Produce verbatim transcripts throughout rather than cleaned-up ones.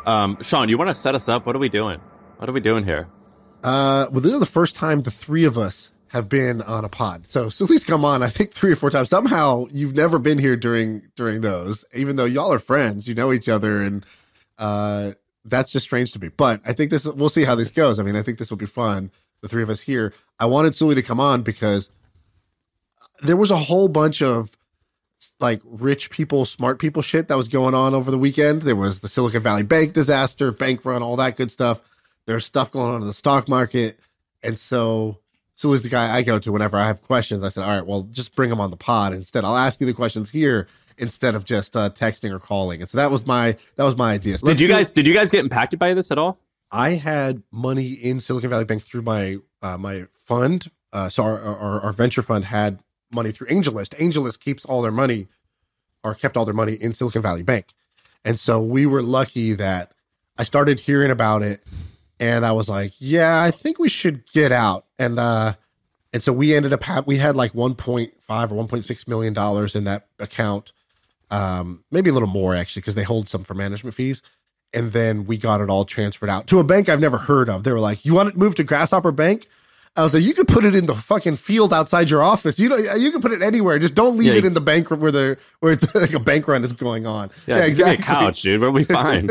Um, Sean, you want to set us up? What are we doing? What are we doing here? Uh, well, this is the first time the three of us have been on a pod. So, so please come on. I think three or four times. Somehow you've never been here during during those, even though y'all are friends, you know each other, and uh, that's just strange to me. But I think this. We'll see how this goes. I mean, I think this will be fun. The three of us here. I wanted Sully to come on because there was a whole bunch of like rich people, smart people shit that was going on over the weekend. There was the Silicon Valley Bank disaster, bank run, all that good stuff. There's stuff going on in the stock market. And so Sully's the guy I go to whenever I have questions. I said, all right, well, just bring him on the pod instead. I'll ask you the questions here instead of just uh, texting or calling. And so that was my that was my idea. So did you guys did you guys get impacted by this at all? I had money in Silicon Valley Bank through my uh, my fund. Uh, so our, our our venture fund had money through AngelList. AngelList keeps all their money or kept all their money in Silicon Valley Bank. And so we were lucky that I started hearing about it and I was like, yeah, I think we should get out. And, uh, and so we ended up, ha- we had like one point five or one point six million dollars in that account. Um, maybe a little more actually, because they hold some for management fees. And then we got it all transferred out to a bank I've never heard of. They were like, you want to move to Grasshopper Bank? I was like, you could put it in the fucking field outside your office. You know, you can put it anywhere. Just don't leave yeah, it in the bank where the where it's like a bank run is going on. Yeah, yeah exactly. Give me a couch, dude. We'll be fine.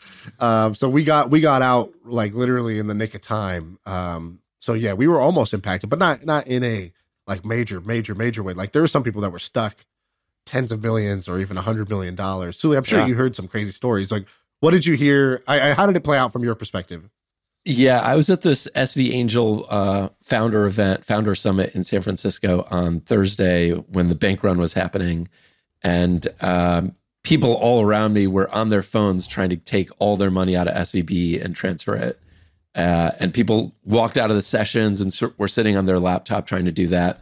um, so we got we got out like literally in the nick of time. Um, so yeah, we were almost impacted, but not not in a like major, major, major way. Like there were some people that were stuck tens of millions or even a hundred million dollars. Sully, I'm sure yeah. you heard some crazy stories. Like, what did you hear? I, I, how did it play out from your perspective? Yeah, I was at this S V Angel uh, founder event, founder summit in San Francisco on Thursday when the bank run was happening. And um, people all around me were on their phones trying to take all their money out of S V B and transfer it. Uh, and people walked out of the sessions and were sitting on their laptop trying to do that.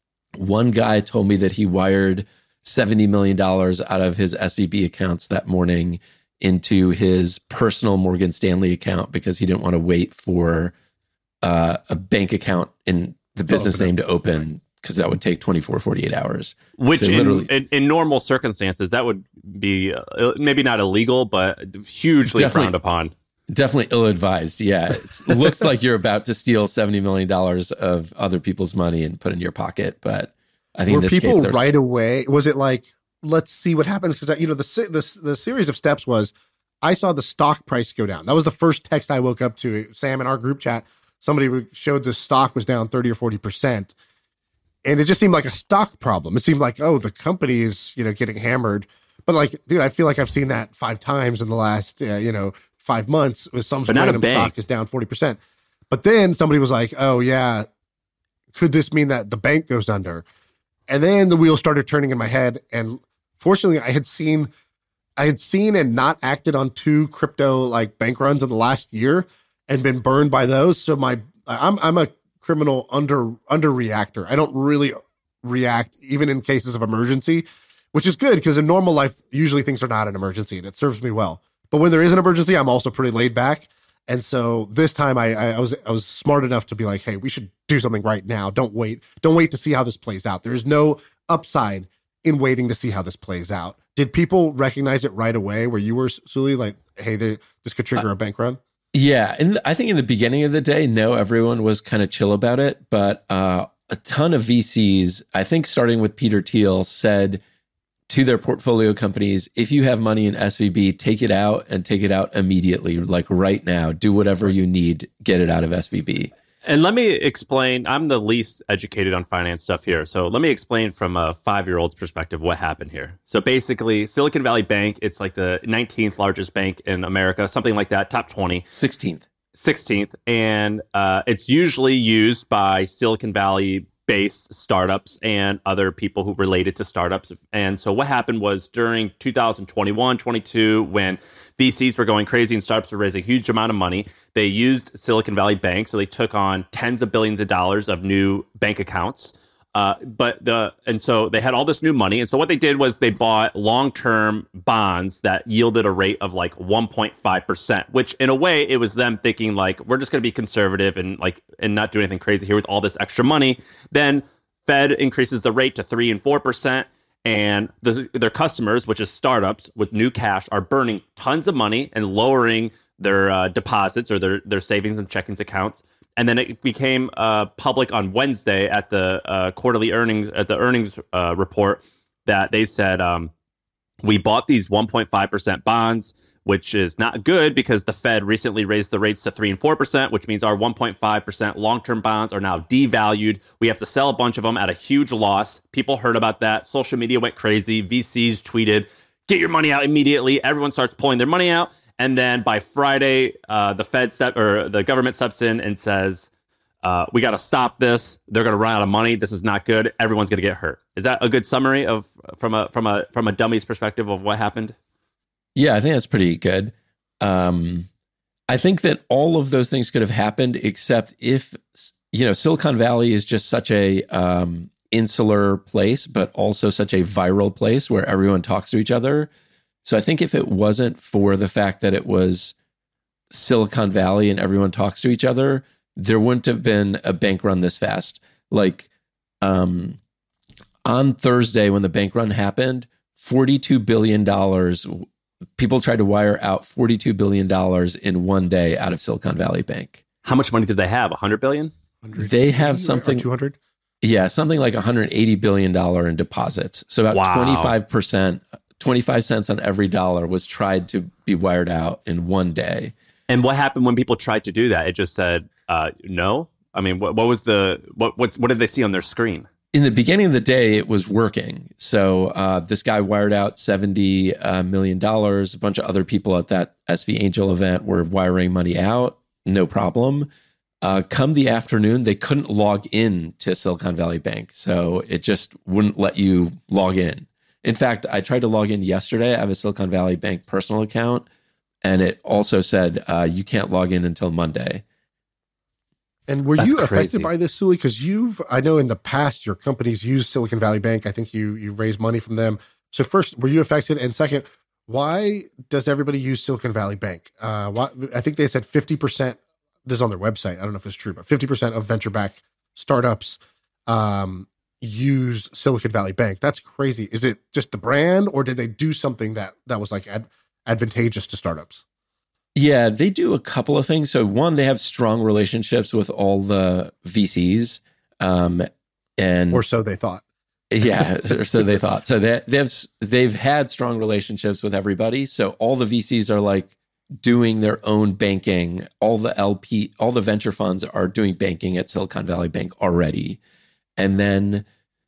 One guy told me that he wired seventy million dollars out of his S V B accounts that morning into his personal Morgan Stanley account because he didn't want to wait for uh, a bank account in the business name to open because that would take twenty-four, forty-eight hours. Which so in, in, in normal circumstances, that would be uh, maybe not illegal, but hugely frowned upon. Definitely ill-advised, yeah. It looks like you're about to steal seventy million dollars of other people's money and put in your pocket, but I think Were in this people case, right away, was it like, let's see what happens? Because, you know, the, the the series of steps was, I saw the stock price go down. That was the first text I woke up to. Sam, in our group chat, somebody showed the stock was down thirty or forty percent. And it just seemed like a stock problem. It seemed like, oh, the company is, you know, getting hammered. But like, dude, I feel like I've seen that five times in the last, uh, you know, five months with some but random stock is down forty percent. But then somebody was like, oh, yeah, could this mean that the bank goes under? And then the wheels started turning in my head. And fortunately, I had seen, I had seen and not acted on two crypto like bank runs in the last year and been burned by those. So my, I'm I'm a criminal under under reactor. I don't really react even in cases of emergency, which is good because in normal life, usually things are not an emergency and it serves me well. But when there is an emergency, I'm also pretty laid back. And so this time I, I was I was smart enough to be like, hey, we should do something right now. Don't wait. Don't wait to see how this plays out. There's no upside in waiting to see how this plays out. Did people recognize it right away where you were, Sully, like, hey, this could trigger a bank run? Yeah. And I think in the beginning of the day, no, everyone was kind of chill about it. But uh, a ton of V Cs, I think starting with Peter Thiel, said to their portfolio companies, if you have money in S V B, take it out and take it out immediately, like right now. Do whatever you need, get it out of S V B. And let me explain, I'm the least educated on finance stuff here. So let me explain from a five-year-old's perspective what happened here. So basically, Silicon Valley Bank, it's like the nineteenth largest bank in America, something like that, top twenty. sixteenth. sixteenth. And uh, it's usually used by Silicon Valley based startups and other people who related to startups. And so what happened was during two thousand twenty-one, twenty-two, when V Cs were going crazy and startups were raising a huge amount of money, they used Silicon Valley Bank. So they took on tens of billions of dollars of new bank accounts. Uh, but the and so they had all this new money. And so what they did was they bought long-term bonds that yielded a rate of like one point five percent, which in a way it was them thinking like, we're just going to be conservative and like and not do anything crazy here with all this extra money. Then Fed increases the rate to three and four percent. and the, their customers, which is startups with new cash, are burning tons of money and lowering their uh, deposits or their, their savings and checkings accounts. And then it became uh, public on Wednesday at the uh, quarterly earnings, at the earnings uh, report, that they said, um, we bought these one point five percent bonds, which is not good because the Fed recently raised the rates to three and four percent, which means our one point five percent long-term bonds are now devalued. We have to sell a bunch of them at a huge loss. People heard about that. Social media went crazy. V Cs tweeted, get your money out immediately. Everyone starts pulling their money out. And then by Friday, uh, the Fed step or the government steps in and says, uh, we got to stop this. They're going to run out of money. This is not good. Everyone's going to get hurt. Is that a good summary of from a from a from a dummy's perspective of what happened? Yeah, I think that's pretty good. Um, I think that all of those things could have happened, except if, you know, Silicon Valley is just such a um, insular place, but also such a viral place where everyone talks to each other. So I think if it wasn't for the fact that it was Silicon Valley and everyone talks to each other, there wouldn't have been a bank run this fast. Like um, on Thursday, when the bank run happened, forty-two billion dollars, people tried to wire out forty-two billion dollars in one day out of Silicon Valley Bank. How much money did they have? one hundred billion dollars? They have something. two hundred? Yeah, something like one hundred eighty billion dollars in deposits. So about wow. twenty-five percent, twenty-five cents on every dollar was tried to be wired out in one day. And what happened when people tried to do that? It just said uh, no. I mean, what, what was the what? What, what did they see on their screen? In the beginning of the day, it was working. So uh, this guy wired out seventy uh, million dollars. A bunch of other people at that S V Angel event were wiring money out. No problem. Uh, come the afternoon, they couldn't log in to Silicon Valley Bank. So it just wouldn't let you log in. In fact, I tried to log in yesterday. I have a Silicon Valley Bank personal account, and it also said uh, you can't log in until Monday. And were That's you crazy. affected by this, Sully? Because you've, I know in the past, your companies used Silicon Valley Bank. I think you you raised money from them. So first, were you affected? And second, why does everybody use Silicon Valley Bank? Uh, why, I think they said fifty percent, this is on their website, I don't know if it's true, but fifty percent of venture-backed startups um, use Silicon Valley Bank. That's crazy. Is it just the brand, or did they do something that, that was like ad, advantageous to startups? Yeah, they do a couple of things. So one, they have strong relationships with all the V Cs. Um, and Or so they thought. Yeah, so they thought. So they, they've they've had strong relationships with everybody. So all the V Cs are like doing their own banking. All the L P, all the venture funds are doing banking at Silicon Valley Bank already. And then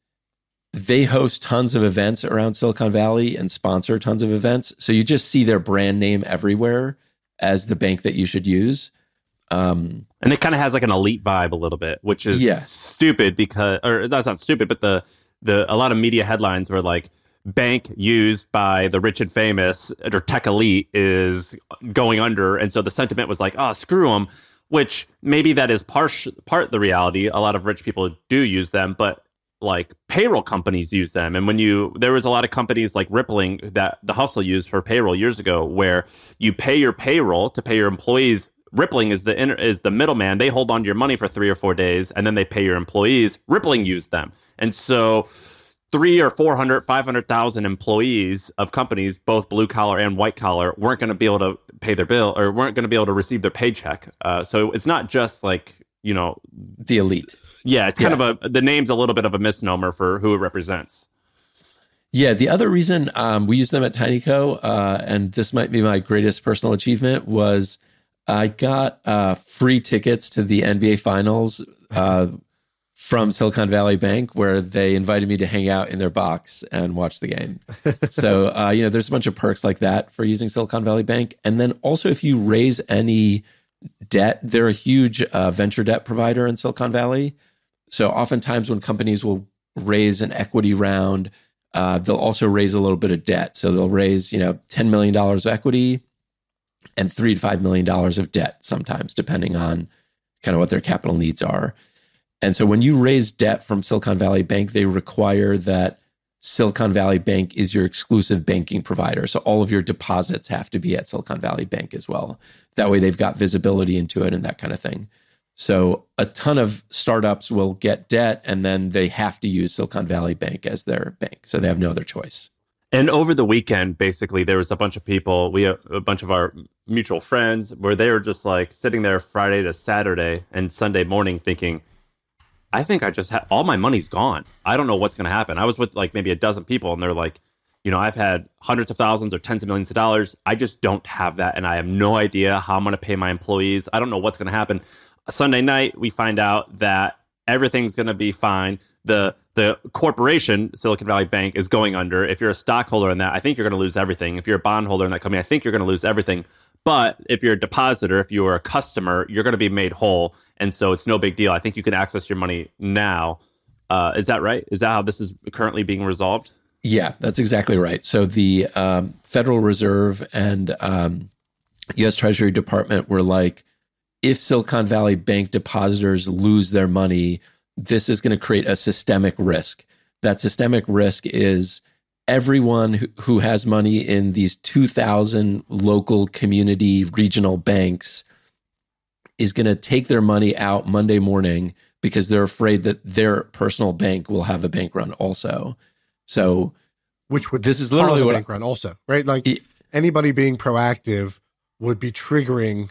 they host tons of events around Silicon Valley and sponsor tons of events. So you just see their brand name everywhere as the bank that you should use. Um, and it kind of has like an elite vibe a little bit, which is yeah. stupid because, or that's not stupid, but the, the, a lot of media headlines were like, bank used by the rich and famous or tech elite is going under. And so the sentiment was like, oh, screw them, which maybe that is part, part the reality. A lot of rich people do use them, but like payroll companies use them. And when you, there was a lot of companies like Rippling that the Hustle used for payroll years ago, where you pay your payroll to pay your employees. Rippling is the inter, is the middleman. They hold on to your money for three or four days and then they pay your employees. Rippling used them. And so three or four hundred, five hundred thousand employees of companies, both blue collar and white collar, weren't going to be able to pay their bill or weren't going to be able to receive their paycheck. Uh, so it's not just like, you know, the elite. Yeah, it's kind yeah. of a, the name's a little bit of a misnomer for who it represents. Yeah, the other reason um, we use them at TinyCo, uh, and this might be my greatest personal achievement, was I got uh, free tickets to the N B A Finals uh, from Silicon Valley Bank, where they invited me to hang out in their box and watch the game. So, uh, you know, there's a bunch of perks like that for using Silicon Valley Bank. And then also, if you raise any debt, they're a huge uh, venture debt provider in Silicon Valley. So oftentimes when companies will raise an equity round, uh, they'll also raise a little bit of debt. So they'll raise, you know, ten million dollars of equity and three to five million dollars of debt sometimes, depending on kind of what their capital needs are. And so when you raise debt from Silicon Valley Bank, they require that Silicon Valley Bank is your exclusive banking provider. So all of your deposits have to be at Silicon Valley Bank as well. That way they've got visibility into it and that kind of thing. So a ton of startups will get debt, and then they have to use Silicon Valley Bank as their bank. So they have no other choice. And over the weekend, basically, there was a bunch of people, we have a bunch of our mutual friends, where they were just like sitting there Friday to Saturday and Sunday morning thinking, I think I just had all my money's gone. I don't know what's going to happen. I was with like maybe a dozen people, and they're like, you know, I've had hundreds of thousands or tens of millions of dollars. I just don't have that. And I have no idea how I'm going to pay my employees. I don't know what's going to happen. Sunday night, we find out that everything's going to be fine. The the corporation, Silicon Valley Bank, is going under. If you're a stockholder in that, I think you're going to lose everything. If you're a bondholder in that company, I think you're going to lose everything. But if you're a depositor, if you're a customer, you're going to be made whole. And so it's no big deal. I think you can access your money now. Uh, is that right? Is that how this is currently being resolved? Yeah, that's exactly right. So the um, Federal Reserve and um, U S Treasury Department were like, if Silicon Valley Bank depositors lose their money, this is going to create a systemic risk. That systemic risk is everyone who, who has money in these two thousand local community regional banks is going to take their money out Monday morning because they're afraid that their personal bank will have a bank run also. So, which would this is literally cause a what bank run also, right? Like it, anybody being proactive would be triggering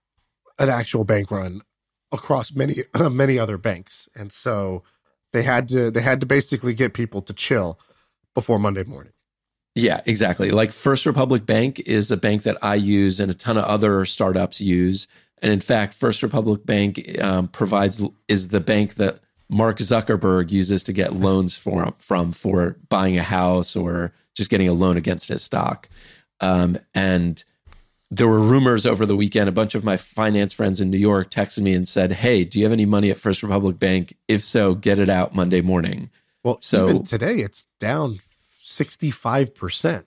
an actual bank run across many many other banks, and so they had to they had to basically get people to chill before Monday morning. Yeah, exactly. Like First Republic Bank is a bank that I use and a ton of other startups use, and in fact, First Republic Bank um, provides is the bank that Mark Zuckerberg uses to get loans for, from for buying a house or just getting a loan against his stock, um, and there were rumors over the weekend. A bunch of my finance friends in New York texted me and said, hey, do you have any money at First Republic Bank? If so, get it out Monday morning. Well, so even today it's down sixty-five percent.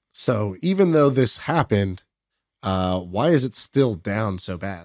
So even though this happened, uh, why is it still down so bad?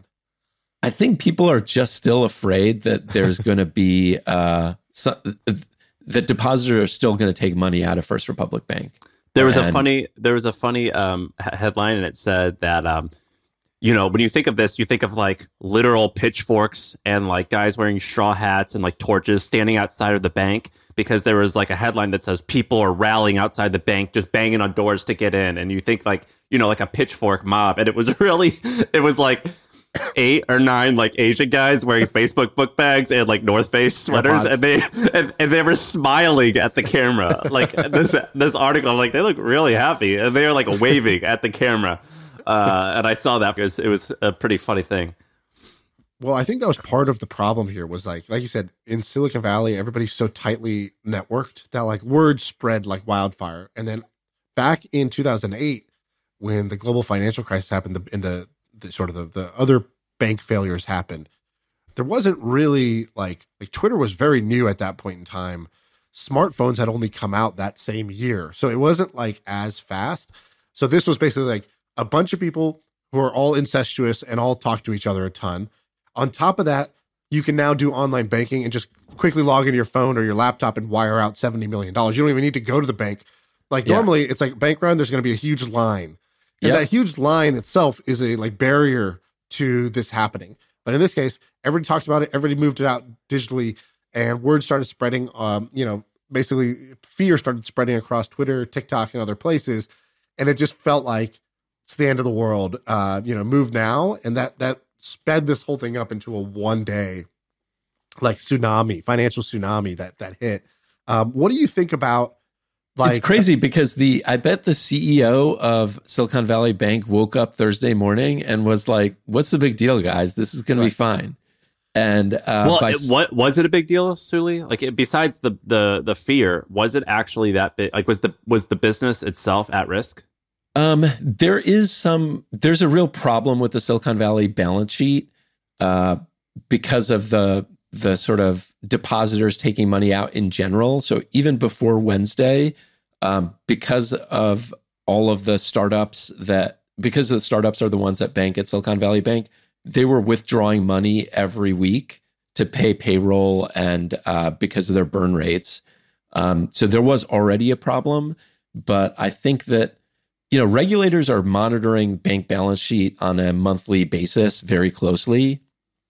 I think people are just still afraid that there's going to be, uh, some, that depositors are still going to take money out of First Republic Bank. There was and, a funny, there was a funny um, headline, and it said that, um, you know, when you think of this, you think of like literal pitchforks and like guys wearing straw hats and like torches standing outside of the bank, because there was like a headline that says people are rallying outside the bank, just banging on doors to get in. And you think like, you know, like a pitchfork mob. And it was really, it was like eight or nine like Asian guys wearing Facebook book bags and like North Face sweaters, and they and, and they were smiling at the camera. Like this this article, I'm like, they look really happy, and they were like waving at the camera. Uh, and I saw that because it was a pretty funny thing. Well, I think that was part of the problem here. Was like, like you said, in Silicon Valley, everybody's so tightly networked that like word spread like wildfire. And then back in two thousand eight, when the global financial crisis happened, the, in the The, sort of the, the other bank failures happened, there wasn't really like like Twitter was very new at that point in time. Smartphones had only come out that same year, so it wasn't like as fast. So this was basically like a bunch of people who are all incestuous and all talk to each other a ton. On top of that, you can now do online banking and just quickly log into your phone or your laptop and wire out seventy million dollars. You don't even need to go to the bank. Like yeah. Normally it's like bank run, there's going to be a huge line. And yep. that huge line itself is a like barrier to this happening. But in this case, everybody talked about it. Everybody moved it out digitally, and word started spreading. Um, you know, basically fear started spreading across Twitter, TikTok, and other places. And it just felt like it's the end of the world. Uh, you know, move now. And that, that sped this whole thing up into a one day, like tsunami, financial tsunami that, that hit. Um, what do you think about, Like, it's crazy because the I bet the C E O of Silicon Valley Bank woke up Thursday morning and was like, "What's the big deal, guys? This is going right. to be fine." And uh, well, by, it, what was it a big deal, Sully? Like, it, besides the the the fear, was it actually that big? Like, was the was the business itself at risk? Um, there is some. There's a real problem with the Silicon Valley balance sheet uh, because of the the sort of depositors taking money out in general. So even before Wednesday, um, because of all of the startups that, because the startups are the ones that bank at Silicon Valley Bank, they were withdrawing money every week to pay payroll and uh, because of their burn rates. Um, so there was already a problem, but I think that, you know, regulators are monitoring bank balance sheet on a monthly basis very closely.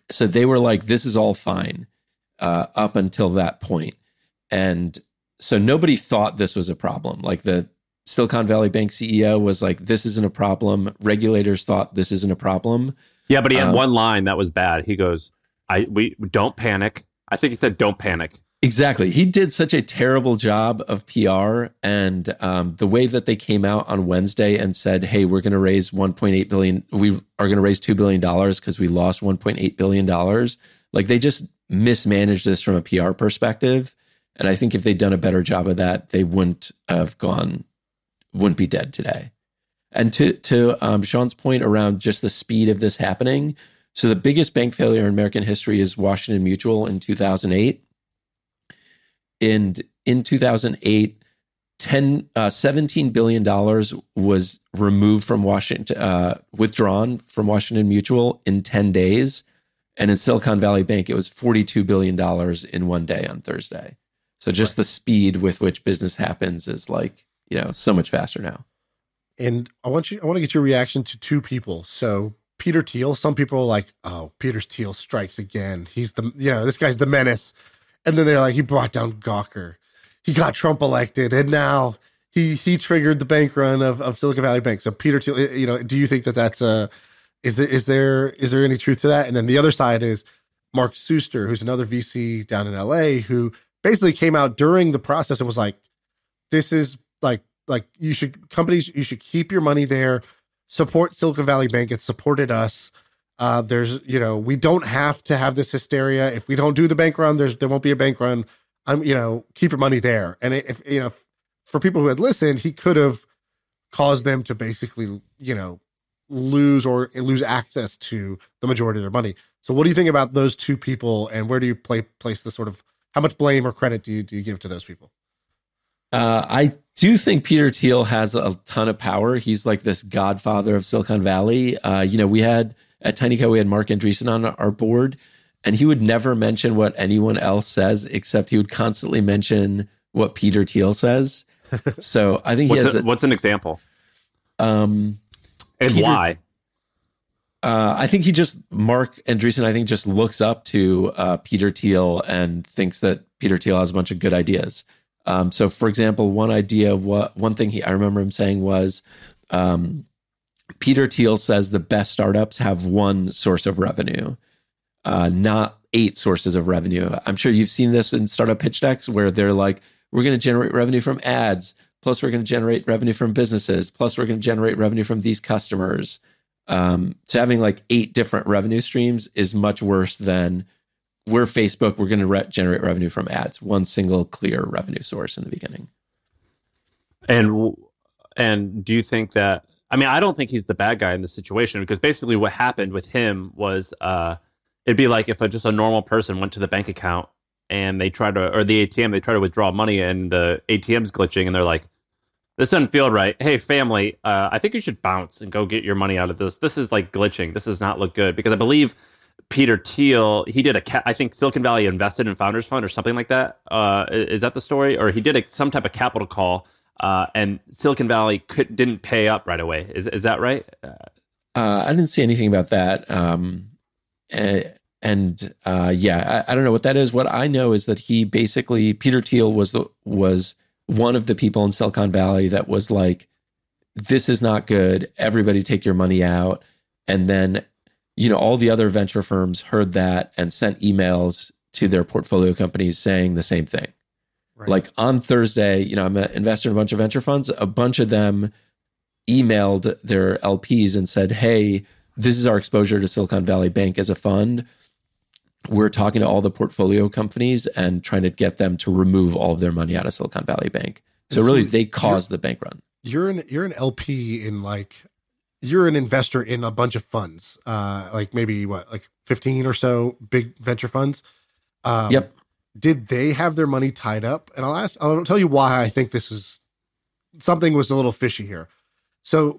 So they were like, this is all fine uh, up until that point. And so nobody thought this was a problem. Like the Silicon Valley Bank C E O was like, this isn't a problem. Regulators thought this isn't a problem. Yeah, but he had um, one line that was bad. He goes, "I we don't panic." I think he said, "Don't panic." Exactly. He did such a terrible job of P R. And um, the way that they came out on Wednesday and said, hey, we're going to raise one point eight billion dollars. We are going to raise two billion dollars because we lost one point eight billion dollars. Like they just mismanaged this from a P R perspective. And I think if they'd done a better job of that, they wouldn't have gone, wouldn't be dead today. And to, to um, Sean's point around just the speed of this happening. So the biggest bank failure in American history is Washington Mutual in two thousand eight. And in two thousand eight, ten, uh, seventeen billion dollars was removed from Washington, uh, withdrawn from Washington Mutual in ten days. And in Silicon Valley Bank, it was forty-two billion dollars in one day on Thursday. So just right. The speed with which business happens is like, you know, so much faster now. And I want you, I want to get your reaction to two people. So Peter Thiel, some people are like, oh, Peter Thiel strikes again. He's the, you know, this guy's the menace. And then they're like, he brought down Gawker. He got Trump elected. And now he he triggered the bank run of, of Silicon Valley Bank. So Peter Thiel, you know, do you think that that's a, is there, is there, is there any truth to that? And then the other side is Mark Suster, who's another V C down in L A, who basically came out during the process and was like, this is like, like you should, companies, you should keep your money there, support Silicon Valley Bank. It supported us. Uh, there's, you know, we don't have to have this hysteria. If we don't do the bank run, there's, there won't be a bank run. I'm, you know, keep your money there. And if, you know, for people who had listened, he could have caused them to basically, you know, lose or lose access to the majority of their money. So what do you think about those two people, and where do you play, place the sort of, how much blame or credit do you, do you give to those people? Uh, I do think Peter Thiel has a ton of power. He's like this godfather of Silicon Valley. Uh, you know, we had at TinyCo, we had Mark Andreessen on our board, and he would never mention what anyone else says, except he would constantly mention what Peter Thiel says. So I think he what's has. A, a, what's an example? Um, and Peter, why? Uh, I think he just, Mark Andreessen, I think just looks up to uh, Peter Thiel and thinks that Peter Thiel has a bunch of good ideas. Um, so, for example, one idea, what one thing he, I remember him saying was, um, Peter Thiel says the best startups have one source of revenue, uh, not eight sources of revenue. I'm sure you've seen this in startup pitch decks where they're like, we're going to generate revenue from ads, plus we're going to generate revenue from businesses, plus we're going to generate revenue from these customers. Um, so having like eight different revenue streams is much worse than we're Facebook, we're going to re- generate revenue from ads, one single clear revenue source in the beginning. And and do you think that, I mean, I don't think he's the bad guy in this situation, because basically what happened with him was uh, it'd be like if a, just a normal person went to the bank account and they try to, or the A T M, they try to withdraw money and the A T M's glitching and they're like, this doesn't feel right. Hey, family, uh, I think you should bounce and go get your money out of this. This is like glitching. This does not look good. Because I believe Peter Thiel, he did a, ca- I think Silicon Valley invested in Founders Fund or something like that. Uh, is that the story? Or he did a, some type of capital call uh, and Silicon Valley could, didn't pay up right away. Is is that right? Uh, I didn't see anything about that. Um, and and uh, yeah, I, I don't know what that is. What I know is that he basically, Peter Thiel was the, was one of the people in Silicon Valley that was like, this is not good. Everybody take your money out. And then, you know, all the other venture firms heard that and sent emails to their portfolio companies saying the same thing. Right. Like on Thursday, you know, I'm an investor in a bunch of venture funds. A bunch of them emailed their L Ps and said, hey, this is our exposure to Silicon Valley Bank as a fund. We're talking to all the portfolio companies and trying to get them to remove all of their money out of Silicon Valley Bank. So really, they caused the bank run. You're an you're an L P in like, you're an investor in a bunch of funds, uh, like maybe what, like fifteen or so big venture funds. Um, yep. Did they have their money tied up? And I'll ask, I'll tell you why I think this is, something was a little fishy here. So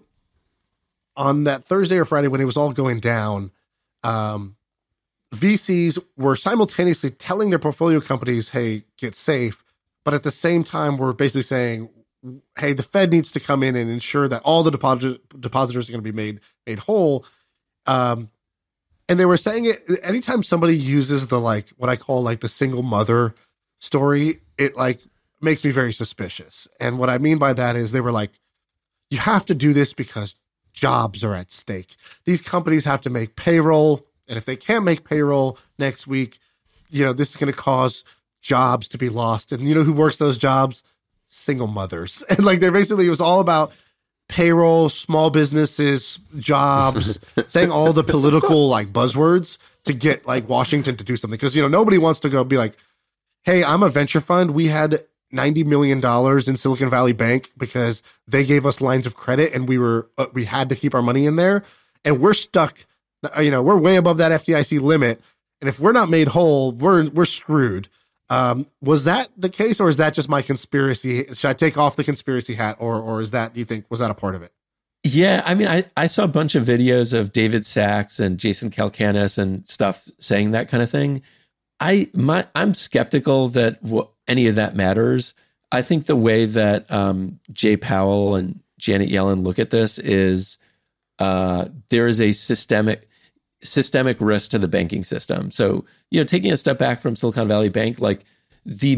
on that Thursday or Friday when it was all going down, um, V Cs were simultaneously telling their portfolio companies, hey, get safe. But at the same time, we're basically saying, hey, the Fed needs to come in and ensure that all the deposit, depositors are going to be made, made whole. Um, And they were saying it anytime somebody uses the like what I call like the single mother story, it like makes me very suspicious. And what I mean by that is they were like, you have to do this because jobs are at stake. These companies have to make payroll. And if they can't make payroll next week, you know, this is going to cause jobs to be lost. And you know who works those jobs? Single mothers. And like they basically, it was all about payroll, small businesses, jobs, saying all the political like buzzwords to get like Washington to do something. Because, you know, nobody wants to go be like, hey, I'm a venture fund. We had ninety million dollars in Silicon Valley Bank because they gave us lines of credit and we were, uh, we had to keep our money in there. And we're stuck, you know, we're way above that F D I C limit. And if we're not made whole, we're, we're screwed. Um, was that the case, or is that just my conspiracy? Should I take off the conspiracy hat, or or is that, do you think, was that a part of it? Yeah, I mean, I, I saw a bunch of videos of David Sachs and Jason Calacanis and stuff saying that kind of thing. I my I'm skeptical that w- any of that matters. I think the way that um, Jay Powell and Janet Yellen look at this is uh, there is a systemic systemic risk to the banking system. So, you know, taking a step back from Silicon Valley Bank, like the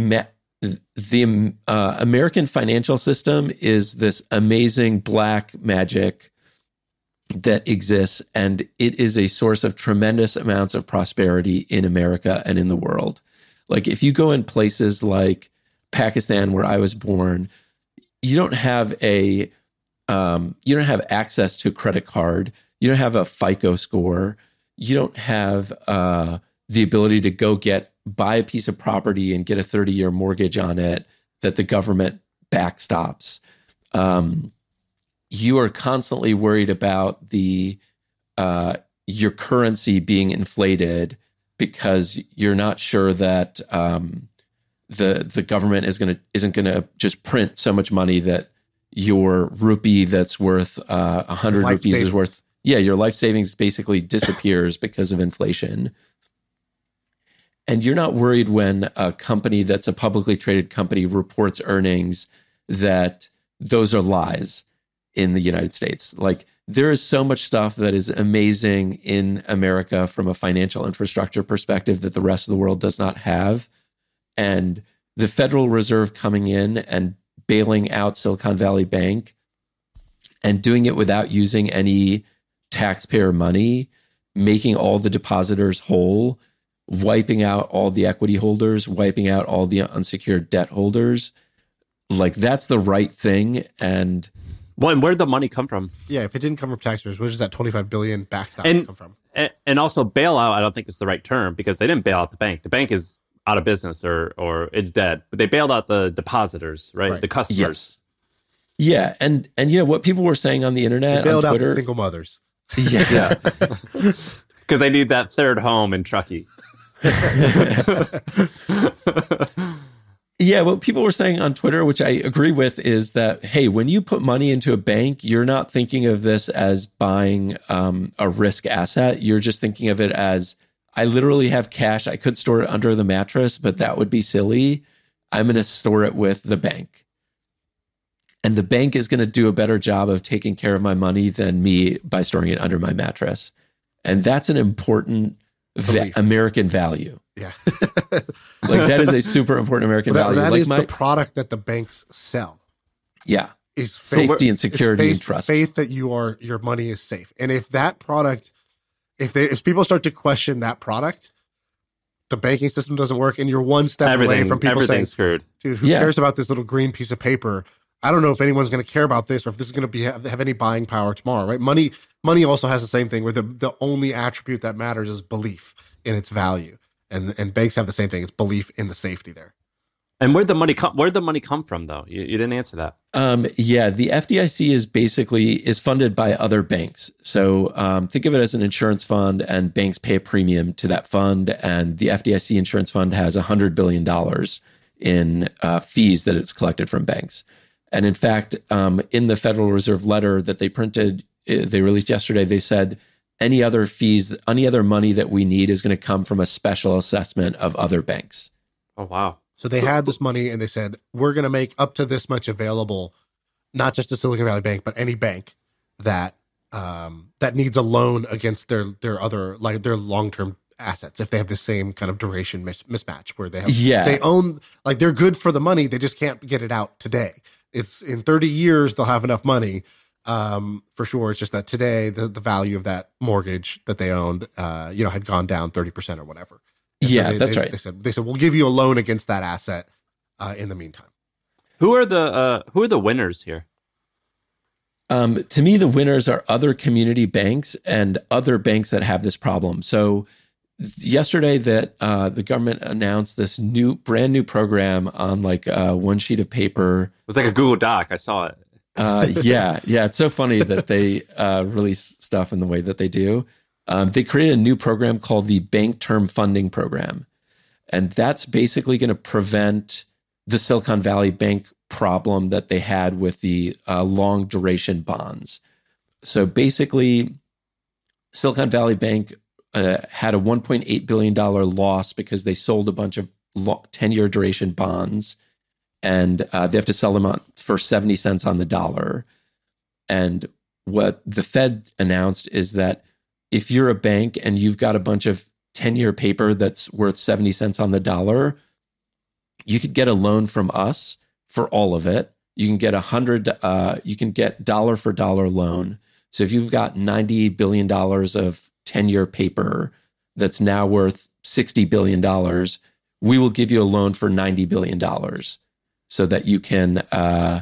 the uh, American financial system is this amazing black magic that exists, and it is a source of tremendous amounts of prosperity in America and in the world. Like if you go in places like Pakistan, where I was born, you don't have a um, you don't have access to a credit card. You don't have a FICO score. You don't have uh, the ability to go get buy a piece of property and get a thirty-year mortgage on it that the government backstops. Um, you are constantly worried about the uh, your currency being inflated because you're not sure that um, the the government is gonna isn't gonna just print so much money that your rupee that's worth uh, a hundred rupees savings. is worth. Yeah, your life savings basically disappears because of inflation. And you're not worried when a company that's a publicly traded company reports earnings that those are lies in the United States. Like there is so much stuff that is amazing in America from a financial infrastructure perspective that the rest of the world does not have. And the Federal Reserve coming in and bailing out Silicon Valley Bank and doing it without using any taxpayer money, making all the depositors whole, wiping out all the equity holders, wiping out all the unsecured debt holders. Like that's the right thing. And well, and where'd the money come from? Yeah, if it didn't come from taxpayers, where does that twenty-five billion backstop and, come from? And, and also bailout, I don't think is the right term because they didn't bail out the bank. The bank is out of business or or it's dead, but they bailed out the depositors, right? right. The customers. Yes. Yeah, and and you know what people were saying on the internet, they bailed on Twitter, out the single mothers. Yeah, yeah, because they need that third home in Truckee. Yeah, what people were saying on Twitter, which I agree with, is that, hey, when you put money into a bank, you're not thinking of this as buying um, a risk asset. You're just thinking of it as, I literally have cash. I could store it under the mattress, but that would be silly. I'm going to store it with the bank. And the bank is going to do a better job of taking care of my money than me by storing it under my mattress. And that's an important va- American value. Yeah. Like that is a super important American well, that, value. That like is my, the product that the banks sell. Yeah. Is safety faith, and security faith, and trust. Faith that you are, your money is safe. And if that product, if they, if people start to question that product, the banking system doesn't work and you're one step Everything, away from people saying, screwed. Dude, who yeah. cares about this little green piece of paper? I don't know if anyone's going to care about this or if this is going to be have, have any buying power tomorrow, right? Money, money also has the same thing where the, the only attribute that matters is belief in its value. And and banks have the same thing. It's belief in the safety there. And where'd the money come? Where'd the money come from, though? You, you didn't answer that. Um, yeah, the F D I C is basically is funded by other banks. So um, think of it as an insurance fund, and banks pay a premium to that fund. And the F D I C insurance fund has a hundred billion dollars in uh, fees that it's collected from banks. And in fact, um, in the Federal Reserve letter that they printed, they released yesterday, they said any other fees, any other money that we need is going to come from a special assessment of other banks. Oh, wow. So they had this money and they said, we're going to make up to this much available, not just to Silicon Valley Bank, but any bank that um, that needs a loan against their their other like their long term assets if they have the same kind of duration mis- mismatch where they have yeah. they own like they're good for the money, they just can't get it out today. It's in thirty years they'll have enough money um, for sure. It's just that today the, the value of that mortgage that they owned, uh, you know, had gone down thirty percent or whatever. And yeah, so they, that's they, right. They said they said we'll give you a loan against that asset uh, in the meantime. Who are the uh, who are the winners here? Um, to me, the winners are other community banks and other banks that have this problem. So yesterday that uh, the government announced this new, brand new program on like uh, one sheet of paper. It was like a Google Doc. I saw it. Uh, yeah, yeah. It's so funny that they uh, release stuff in the way that they do. Um, they created a new program called the Bank Term Funding Program. And that's basically going to prevent the Silicon Valley Bank problem that they had with the uh, long duration bonds. So basically, Silicon Valley Bank uh, had a one point eight billion dollars loss because they sold a bunch of ten-year duration bonds, and uh, they have to sell them on, for seventy cents on the dollar. And what the Fed announced is that if you're a bank and you've got a bunch of ten-year paper that's worth seventy cents on the dollar, you could get a loan from us for all of it. You can get a hundred, uh, you can get dollar for dollar loan. So if you've got ninety billion dollars of ten-year paper that's now worth sixty billion dollars, we will give you a loan for ninety billion dollars so that you can uh,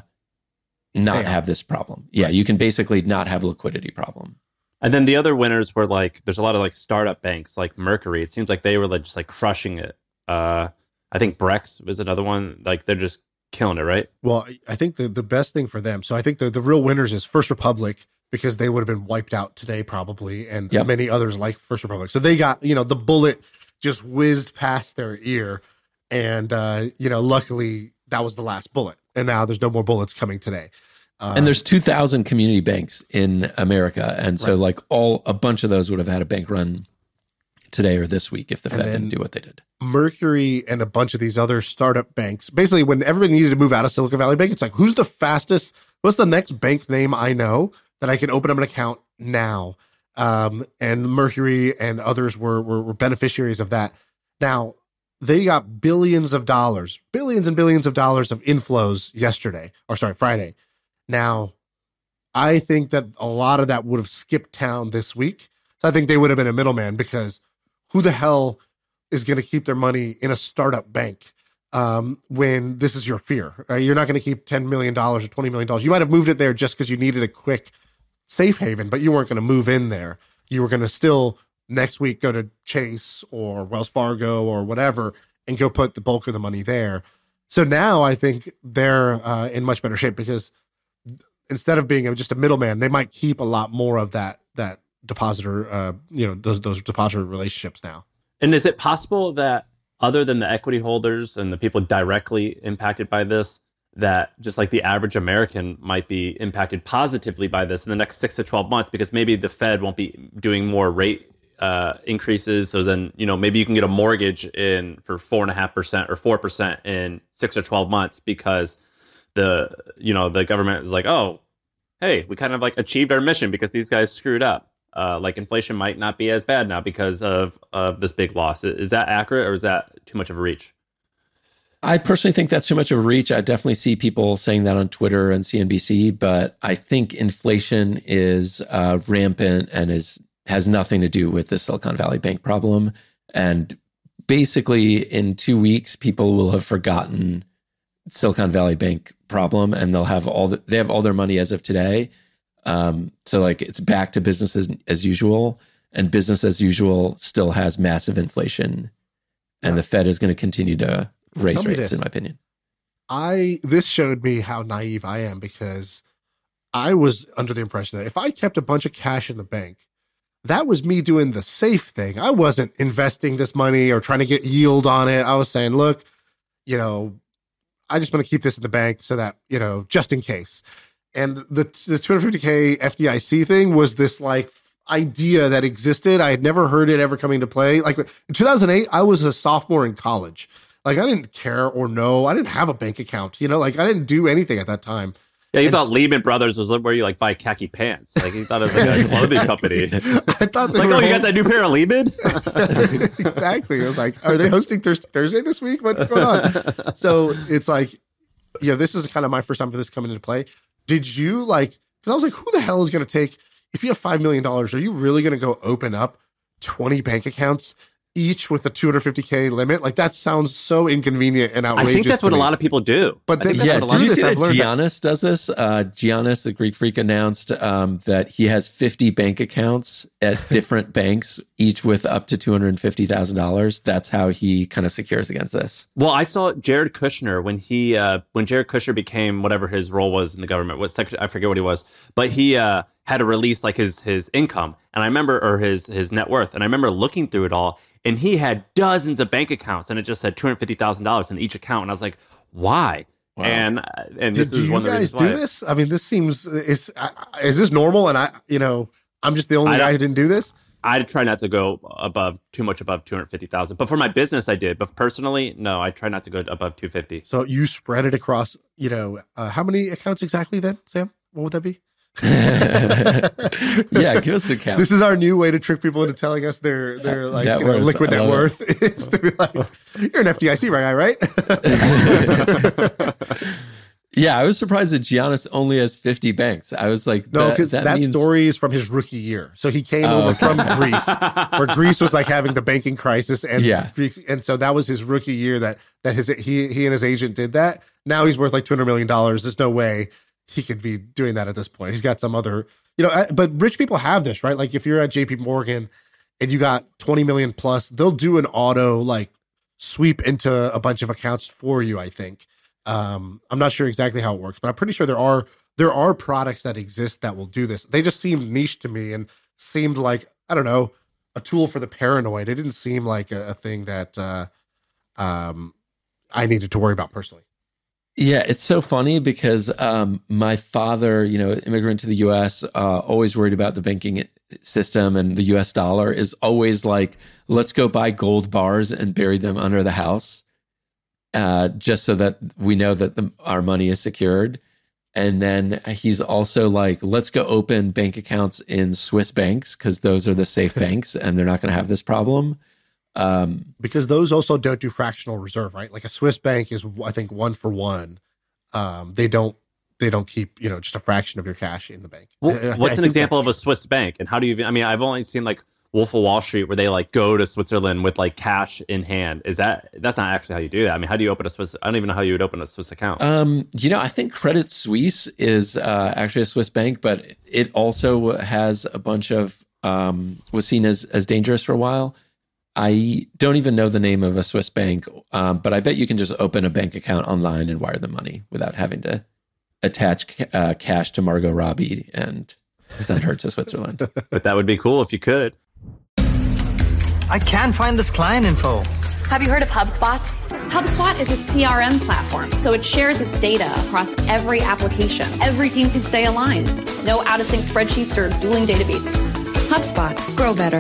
not yeah. have this problem. Yeah, you can basically not have a liquidity problem. And then the other winners were like, there's a lot of like startup banks like Mercury. It seems like they were like just like crushing it. Uh, I think Brex was another one. Like they're just killing it, right? Well, I think the, the best thing for them, so I think the, the real winners is First Republic, because they would have been wiped out today probably, and yep. many others like First Republic. So they got, you know, the bullet just whizzed past their ear, and, uh, you know, luckily that was the last bullet, and now there's no more bullets coming today. Um, and there's two thousand community banks in America, and so right. like all, a bunch of those would have had a bank run today or this week if the Fed didn't do what they did. Mercury and a bunch of these other startup banks, basically when everybody needed to move out of Silicon Valley Bank, it's like, who's the fastest, what's the next bank name I know that I can open up an account now? Um, and Mercury and others were, were, were beneficiaries of that. Now, they got billions of dollars, billions and billions of dollars of inflows yesterday, or sorry, Friday. Now, I think that a lot of that would have skipped town this week. So I think they would have been a middleman, because who the hell is going to keep their money in a startup bank um, when this is your fear? Uh, you're not going to keep ten million dollars or twenty million dollars. You might have moved it there just because you needed a quick safe haven, but you weren't going to move in there. You were going to still next week go to Chase or Wells Fargo or whatever and go put the bulk of the money there. So now I think they're uh, in much better shape, because instead of being just a middleman, they might keep a lot more of that that depositor, uh, you know, those those depositor relationships now. And is it possible that other than the equity holders and the people directly impacted by this, that just like the average American might be impacted positively by this in the next six to twelve months, because maybe the Fed won't be doing more rate uh, increases. So then, you know, maybe you can get a mortgage in for four and a half percent or four percent in six or twelve months because the, you know, the government is like, oh, hey, we kind of like achieved our mission because these guys screwed up. Uh, like inflation might not be as bad now because of, of this big loss. Is that accurate, or is that too much of a reach? I personally think that's too much of a reach. I definitely see people saying that on Twitter and C N B C, but I think inflation is uh, rampant and is has nothing to do with the Silicon Valley Bank problem. And basically, in two weeks, people will have forgotten Silicon Valley Bank problem, and they'll have all the, they have all their money as of today. Um, so like it's back to business as, as usual, and business as usual still has massive inflation, and yeah. the Fed is going to continue to raise rates, this. in my opinion. I this showed me how naive I am, because I was under the impression that if I kept a bunch of cash in the bank, that was me doing the safe thing. I wasn't investing this money or trying to get yield on it. I was saying, look, you know, I just want to keep this in the bank so that, you know, just in case. And the the two hundred fifty K F D I C thing was this like idea that existed. I had never heard it ever coming to play. Like in two thousand eight, I was a sophomore in college. Like I didn't care or know. I didn't have a bank account, you know, like I didn't do anything at that time. Yeah, you And thought Lehman Brothers was where you like buy khaki pants. Like you thought it was like a clothing company. I thought they Like, were oh, you home- got that new pair of Lehman? Exactly. I was like, are they hosting Thurs Thursday this week? What's going on? So it's like, yeah, this is kind of my first time for this coming into play. Did you like, because I was like, who the hell is going to take, if you have five million dollars, are you really going to go open up twenty bank accounts, each with a two hundred fifty K limit? Like that sounds so inconvenient and outrageous. I think that's to what me. a lot of people do. But I then- think that's Yeah, what a lot did of you this. see I've that learned that- Giannis does this? Uh, Giannis, the Greek freak, announced um, that he has fifty bank accounts at different banks, each with up to two hundred fifty thousand dollars. That's how he kind of secures against this. Well, I saw Jared Kushner when he uh, when Jared Kushner became whatever his role was in the government. What secretary? I forget what he was, but he uh, had to release like his his income, and I remember or his his net worth, and I remember looking through it all, and he had dozens of bank accounts, and it just said two hundred fifty thousand dollars in each account, and I was like, why? Wow. And and Do, this do is you one of the guys reasons do why. this? I mean, this seems, is, uh, is this normal? And I, you know, I'm just the only I guy don't- who didn't do this. I try not to go above too much above two hundred fifty thousand, but for my business, I did. But personally, no, I try not to go above two fifty. So you spread it across, you know, uh, how many accounts exactly then, Sam? What would that be? Yeah, give us a count. This is our new way to trick people into telling us their their like Net you know, worth. liquid I net love worth is to be like, you're an F D I C guy, right? Yeah, I was surprised that Giannis only has fifty banks. I was like, No, that, because that, means- story is from his rookie year. So he came Oh, over okay. from Greece, where Greece was like having the banking crisis, and Yeah. Greece, and so that was his rookie year that that his he he and his agent did that. Now he's worth like two hundred million dollars. There's no way he could be doing that at this point. He's got some other, you know, uh, but rich people have this, right? Like if you're at J P Morgan and you got twenty million plus, they'll do an auto like sweep into a bunch of accounts for you, I think. Um, I'm not sure exactly how it works, but I'm pretty sure there are there are products that exist that will do this. They just seemed niche to me and seemed like, I don't know, a tool for the paranoid. It didn't seem like a, a thing that uh, um, I needed to worry about personally. Yeah, it's so funny because um, my father, you know, immigrant to the U S, uh, always worried about the banking system, and the U S dollar is always like, let's go buy gold bars and bury them under the house, uh, just so that we know that the, our money is secured. And then he's also like, let's go open bank accounts in Swiss banks because those are the safe banks and they're not going to have this problem. Um, Because those also don't do fractional reserve, right? Like a Swiss bank is, I think, one for one. Um, they don't they don't keep, you know, just a fraction of your cash in the bank. Well, I- I what's an think example that's of a Swiss bank, and how do you? even- I mean, I've only seen like Wolf of Wall Street where they like go to Switzerland with like cash in hand. Is that that's not actually how you do that? I mean, how do you open a Swiss? I don't even know how you would open a Swiss account. Um, you know, I think Credit Suisse is uh, actually a Swiss bank, but it also has a bunch of um, was seen as as dangerous for a while. I don't even know the name of a Swiss bank, um, but I bet you can just open a bank account online and wire the money without having to attach uh, cash to Margot Robbie and send her to Switzerland. But that would be cool if you could. I can't find this client info. Have you heard of HubSpot? HubSpot is a C R M platform, so it shares its data across every application. Every team can stay aligned. No out-of-sync spreadsheets or dueling databases. HubSpot. Grow better.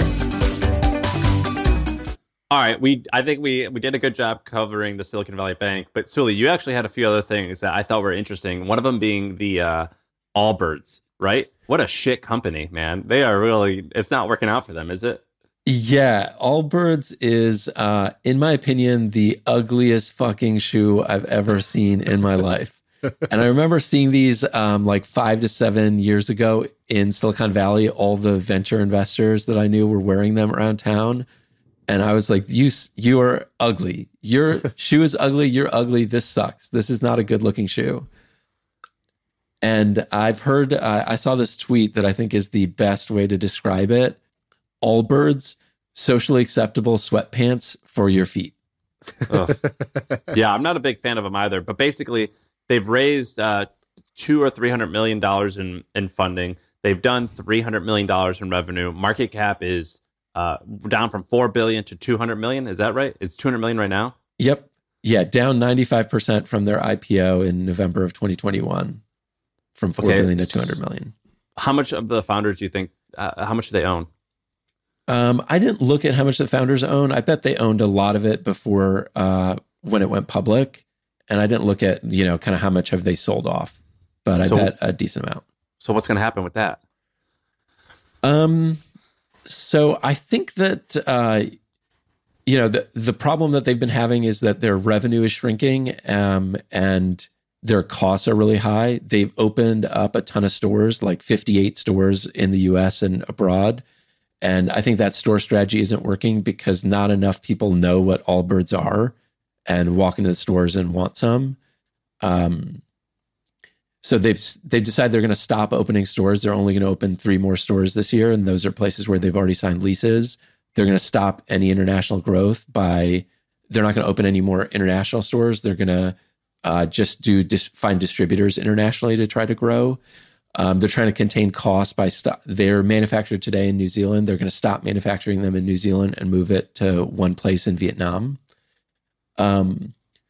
All right, we I think we we did a good job covering the Silicon Valley Bank, but Sully, you actually had a few other things that I thought were interesting. One of them being the uh, Allbirds, right? What a shit company, man! They are really. It's not working out for them, is it? Yeah, Allbirds is, uh, in my opinion, the ugliest fucking shoe I've ever seen in my life. And I remember seeing these um, like five to seven years ago in Silicon Valley. All the venture investors that I knew were wearing them around town. And I was like, you, you are ugly. Your shoe is ugly. You're ugly. This sucks. This is not a good looking shoe. And I've heard, uh, I saw this tweet that I think is the best way to describe it. Allbirds, socially acceptable sweatpants for your feet. Yeah, I'm not a big fan of them either. But basically, they've raised uh, two or three hundred million dollars in in funding. They've done three hundred million dollars in revenue. Market cap is uh, down from four billion to two hundred million. Is that right? It's two hundred million right now. Yep. Yeah, down ninety-five percent from their I P O in November of twenty twenty-one, from four Okay. billion to two hundred million. How much of the founders do you think? Uh, how much do they own? Um, I didn't look at how much the founders own. I bet they owned a lot of it before uh, when it went public, and I didn't look at you know kind of how much have they sold off. but I So- bet a decent amount. So what's going to happen with that? Um, so I think that uh, you know the the problem that they've been having is that their revenue is shrinking, um, and their costs are really high. They've opened up a ton of stores, like fifty-eight stores in the U S and abroad, and I think that store strategy isn't working because not enough people know what Allbirds are and walk into the stores and want some. Um, So they've they've decided they're going to stop opening stores. They're only going to open three more stores this year, and those are places where they've already signed leases. They're going to stop any international growth by they're not going to open any more international stores. They're going to uh, just do dis- find distributors internationally to try to grow. Um, they're trying to contain costs by st- they're manufactured today in New Zealand. They're going to stop manufacturing them in New Zealand and move it to one place in Vietnam. Um.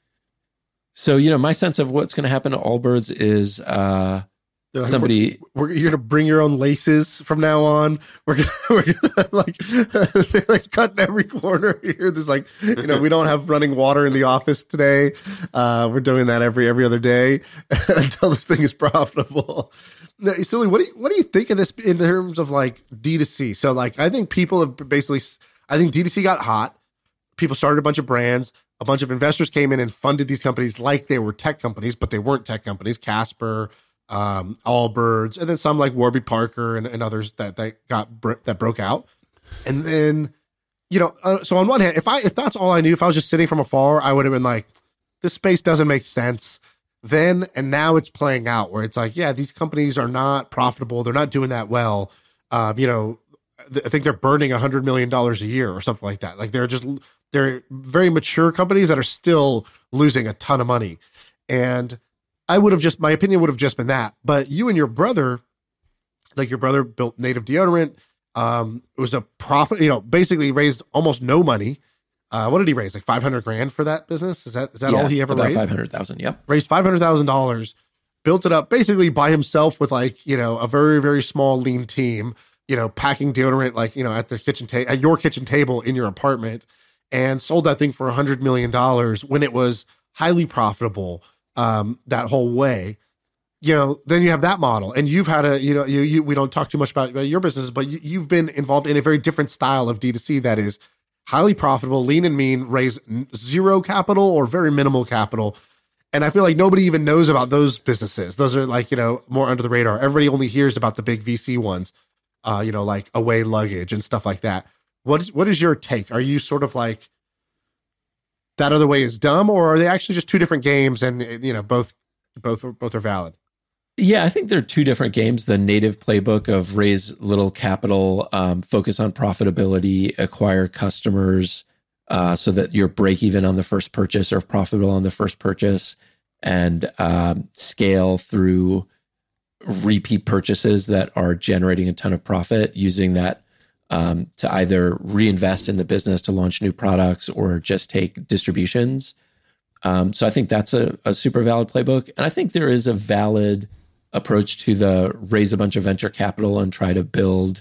So, you know, my sense of what's going to happen to Allbirds is uh, They're like, somebody... We're, you're gonna bring your own laces from now on. We're gonna, we're gonna like they're like cutting every corner here. There's like, you know, we don't have running water in the office today. Uh, we're doing that every every other day until this thing is profitable. Now, Sully, what do you what do you think of this in terms of like D two C? So like, I think people have basically, I think D two C got hot. People started a bunch of brands. A bunch of investors came in and funded these companies like they were tech companies, but they weren't tech companies. Casper, um, Allbirds, and then some like Warby Parker and, and others that that got br- that broke out. And then, you know, uh, so on one hand, if I if that's all I knew, if I was just sitting from afar, I would have been like, this space doesn't make sense. Then and now it's playing out where it's like, yeah, these companies are not profitable. They're not doing that well. Um, you know, th- I think they're burning a hundred million dollars a year or something like that. Like they're just they're very mature companies that are still losing a ton of money. And I would have just, my opinion would have just been that. But you and your brother, like your brother built Native Deodorant. Um, it was a profit, you know, basically raised almost no money. Uh, what did he raise? Like five hundred grand for that business? Is that, is that yeah, all he ever about raised? five hundred thousand. Yep. Raised five hundred thousand dollars, built it up basically by himself with like, you know, a very, very small lean team, you know, packing deodorant, like, you know, at the kitchen table, at your kitchen table in your apartment, and sold that thing for a hundred million dollars when it was highly profitable, um, that whole way. You know, then you have that model, and you've had a, you know, you, you we don't talk too much about, about your business, but you, you've been involved in a very different style of D two C that is highly profitable, lean and mean, raise zero capital or very minimal capital. And I feel like nobody even knows about those businesses. Those are like, you know, more under the radar. Everybody only hears about the big V C ones, uh, you know, like Away Luggage and stuff like that. What is, what is your take? Are you sort of like that other way is dumb, or are they actually just two different games and, you know, both, both, both are valid? Yeah, I think they're two different games. The native playbook of raise little capital, um, focus on profitability, acquire customers uh, so that you're break even on the first purchase or profitable on the first purchase, and um, scale through repeat purchases that are generating a ton of profit, using that um, to either reinvest in the business to launch new products or just take distributions. Um, so I think that's a, a super valid playbook. And I think there is a valid approach to the raise a bunch of venture capital and try to build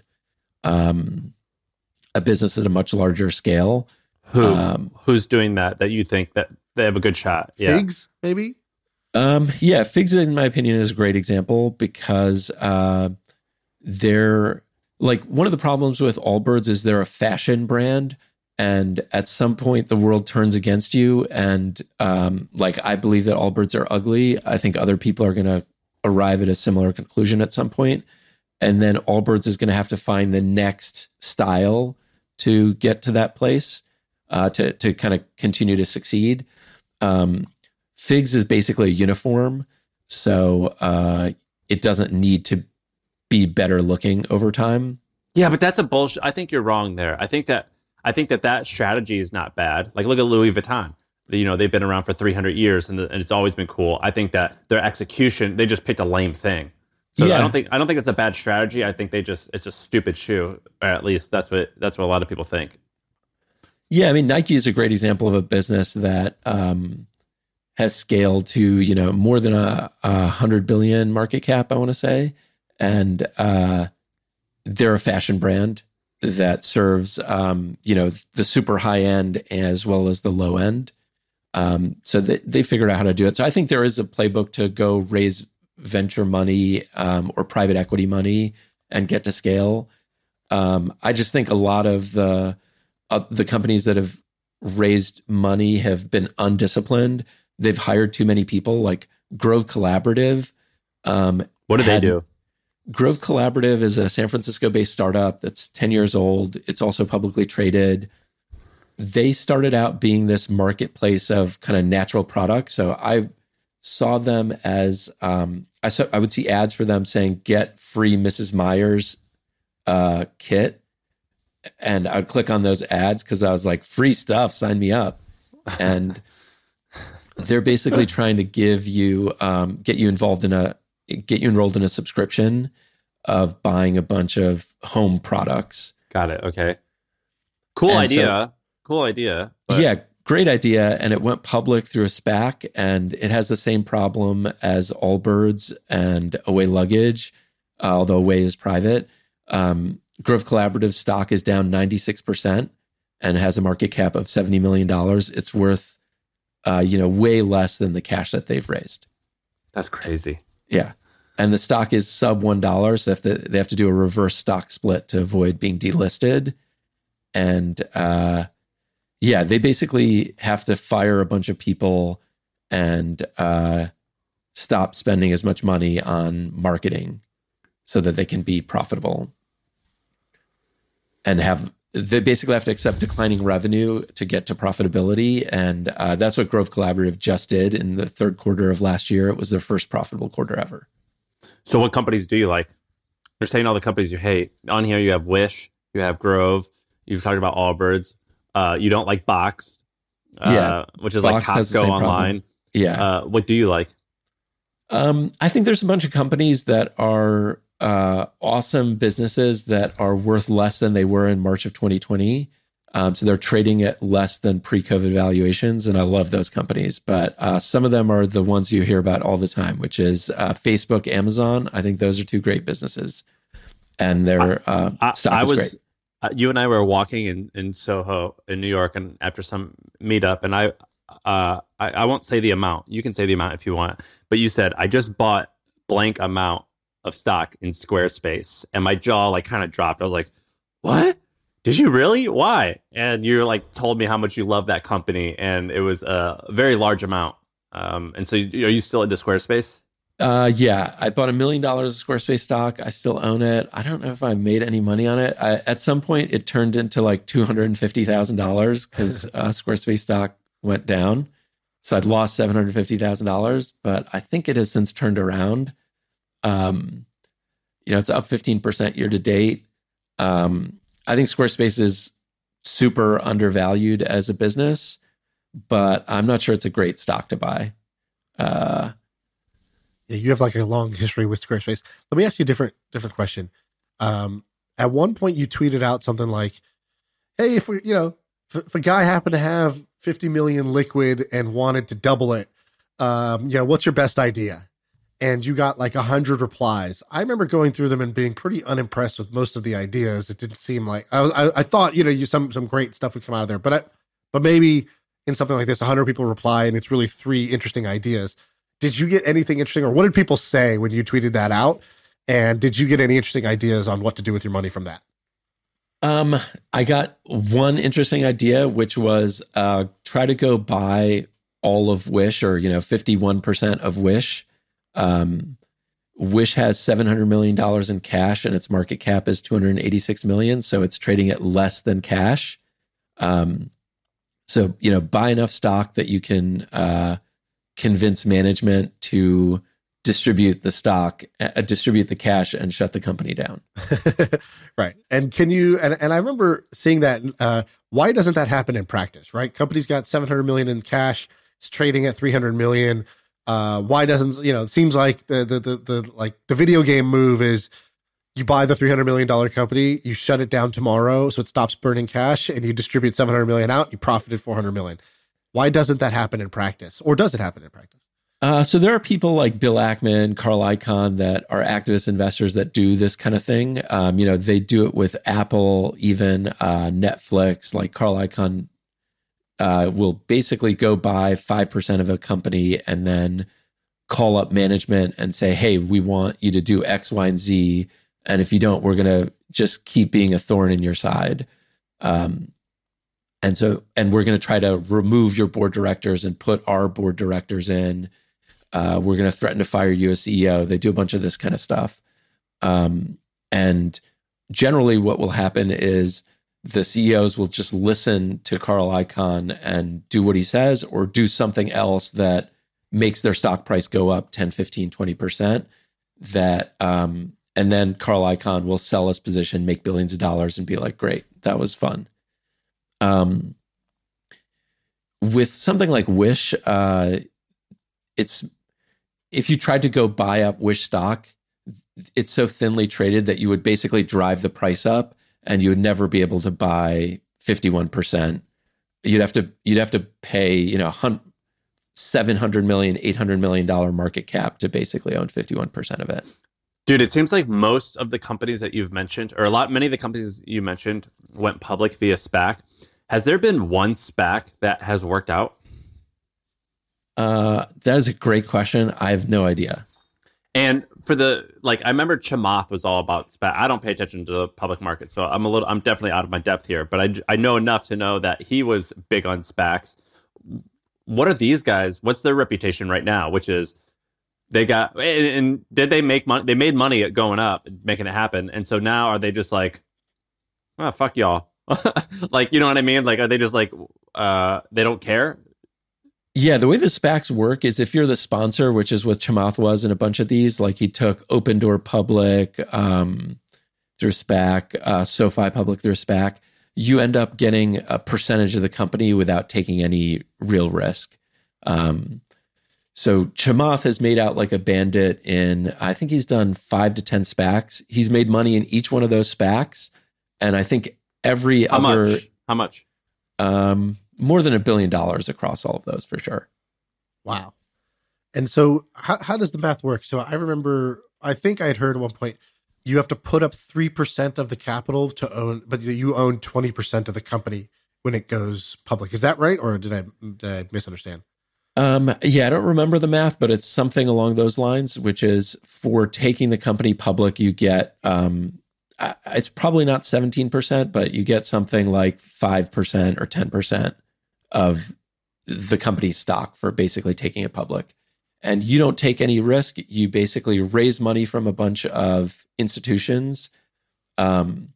um, a business at a much larger scale. Who Um, who's doing that? That you think that they have a good shot? Yeah. Figs, maybe? Um, yeah, Figs, in my opinion, is a great example because uh, they're like one of the problems with Allbirds is they're a fashion brand. And at some point, the world turns against you. And um, like, I believe that Allbirds are ugly. I think other people are going to arrive at a similar conclusion at some point. And then Allbirds is going to have to find the next style to get to that place, uh, to to kind of continue to succeed. Um, Figs is basically a uniform, so uh, it doesn't need to be better looking over time. Yeah, but that's a bullshit. I think you're wrong there. I think that I think that that strategy is not bad. Like, look at Louis Vuitton. You know, they've been around for three hundred years, and, the, and it's always been cool. I think that their execution, they just picked a lame thing. So Yeah. I don't think I don't think it's a bad strategy. I think they just it's a stupid shoe. Or at least that's what that's what a lot of people think. Yeah, I mean, Nike is a great example of a business that um, has scaled to, you know, more than a, a hundred billion market cap, I want to say, and uh, they're a fashion brand that serves, um, you know, the super high end as well as the low end. Um, so they, they figured out how to do it. So I think there is a playbook to go raise venture money um, or private equity money and get to scale. Um, I just think a lot of the uh, the companies that have raised money have been undisciplined. They've hired too many people. Like Grove Collaborative. Um, what do they do? Grove Collaborative is a San Francisco-based startup that's ten years old. It's also publicly traded. They started out being this marketplace of kind of natural products. So I saw them as, um, I, saw, I would see ads for them saying, get free Missus Meyer's uh, kit. And I would click on those ads because I was like, free stuff, sign me up. And they're basically trying to give you, um, get you involved in a, get you enrolled in a subscription of buying a bunch of home products. Got it. Okay. Cool And idea. so- cool idea. but- Yeah, great idea. And it went public through a SPAC, and it has the same problem as Allbirds and Away Luggage, uh, although Away is private. Um, Grove Collaborative stock is down ninety-six percent and has a market cap of seventy million dollars. It's worth, uh, you know, way less than the cash that they've raised. That's crazy. Yeah. And the stock is sub one dollar. So if they, they have to do a reverse stock split to avoid being delisted. And uh, yeah, they basically have to fire a bunch of people and uh, stop spending as much money on marketing so that they can be profitable. And have they basically have to accept declining revenue to get to profitability. And uh, that's what Grove Collaborative just did in the third quarter of last year. It was their first profitable quarter ever. So what companies do you like? They're saying all the companies you hate. On here you have Wish, you have Grove, you've talked about Allbirds. Uh, you don't like Box, uh, Yeah, which is Box like has the Costco same online. problem. Yeah. Uh, what do you like? Um, I think there's a bunch of companies that are uh, awesome businesses that are worth less than they were in March of twenty twenty. Um, so they're trading at less than pre-COVID valuations, and I love those companies. But uh, some of them are the ones you hear about all the time, which is uh, Facebook, Amazon. I think those are two great businesses, and their uh, I, stock I is was, great. uh, you and I were walking in, in Soho in New York, and after some meetup, and I, uh, I, I won't say the amount. You can say the amount if you want, but you said I just bought blank amount of stock in Squarespace, and my jaw like kind of dropped. I was like, "What? Did you really? Why?" And you like told me how much you love that company, and it was a very large amount. Um, and so, you, are you still into Squarespace? Uh, yeah, I bought a million dollars of Squarespace stock. I still own it. I don't know if I made any money on it. I, at some point, it turned into like two hundred fifty thousand dollars because uh, Squarespace stock went down. So I'd lost seven hundred fifty thousand dollars, but I think it has since turned around. Um, you know, it's up fifteen percent year to date. Um, I think Squarespace is super undervalued as a business, but I'm not sure it's a great stock to buy. Uh, Yeah, you have like a long history with Squarespace. Let me ask you a different different question. Um, at one point, you tweeted out something like, "Hey, if we, you know, if, if a guy happened to have fifty million liquid and wanted to double it, um, you know, what's your best idea?" And you got like a hundred replies. I remember going through them and being pretty unimpressed with most of the ideas. It didn't seem like I was. I, I thought, you know, you some some great stuff would come out of there, but I, but maybe in something like this, a hundred people reply and it's really three interesting ideas. Did you get anything interesting, or what did people say when you tweeted that out? And did you get any interesting ideas on what to do with your money from that? Um, I got one interesting idea, which was uh, try to go buy all of Wish, or you know, fifty-one percent of Wish. Um, Wish has seven hundred million dollars in cash, and its market cap is two hundred eighty-six million dollars. So it's trading at less than cash. Um, so you know, buy enough stock that you can uh, convince management to distribute the stock, uh, distribute the cash, and shut the company down. Right. And can you, and, and I remember seeing that, uh, why doesn't that happen in practice, right? Company's got seven hundred million in cash, it's trading at three hundred million. Uh, why doesn't, you know, it seems like the, the, the, the, like the video game move is you buy the three hundred million dollars company, you shut it down tomorrow so it stops burning cash, and you distribute seven hundred million out, you profited four hundred million. Why doesn't that happen in practice? Or does it happen in practice? Uh, so there are people like Bill Ackman, Carl Icahn that are activist investors that do this kind of thing. Um, you know, they do it with Apple, even uh, Netflix. Like Carl Icahn uh, will basically go buy five percent of a company and then call up management and say, hey, we want you to do X, Y, and Z. And if you don't, we're going to just keep being a thorn in your side. Um, and so, and we're going to try to remove your board directors and put our board directors in. Uh, we're going to threaten to fire you as C E O. They do a bunch of this kind of stuff. Um, and generally what will happen is the C E Os will just listen to Carl Icahn and do what he says, or do something else that makes their stock price go up ten, fifteen, twenty percent. That, um, and then Carl Icahn will sell his position, make billions of dollars, and be like, great, that was fun. Um, with something like Wish, uh, it's, if you tried to go buy up Wish stock, it's so thinly traded that you would basically drive the price up, and you would never be able to buy fifty-one percent. You'd have to you'd have to pay, you know, seven hundred million, eight hundred million dollars market cap to basically own fifty-one percent of it. Dude, it seems like most of the companies that you've mentioned, or a lot, many of the companies you mentioned went public via SPAC. Has there been one SPAC that has worked out? Uh, that is a great question. I have no idea. And for the, like, I remember Chamath was all about SPAC. I don't pay attention to the public market, so I'm a little, I'm definitely out of my depth here, but I, I know enough to know that he was big on SPACs. What are these guys? What's their reputation right now? Which is, they got, and, and did they make money? They made money at going up, making it happen. And so now are they just like, oh, fuck y'all. Like, you know what I mean? Like, are they just like, uh, they don't care? Yeah, the way the SPACs work is if you're the sponsor, which is what Chamath was in a bunch of these, like he took Open Door public um, through SPAC, uh, SoFi public through SPAC, you end up getting a percentage of the company without taking any real risk. Um, so Chamath has made out like a bandit in, I think he's done five to ten SPACs. He's made money in each one of those SPACs. And I think every How other... much? How much? Um, more than a billion dollars across all of those for sure. Wow. And so how, how does the math work? So I remember, I think I had heard at one point, you have to put up three percent of the capital to own, but you own twenty percent of the company when it goes public. Is that right? Or did I, did I misunderstand? Um, yeah, I don't remember the math, but it's something along those lines, which is for taking the company public, you get, um, it's probably not seventeen percent, but you get something like five percent or ten percent of the company's stock for basically taking it public. And you don't take any risk. You basically raise money from a bunch of institutions. Um,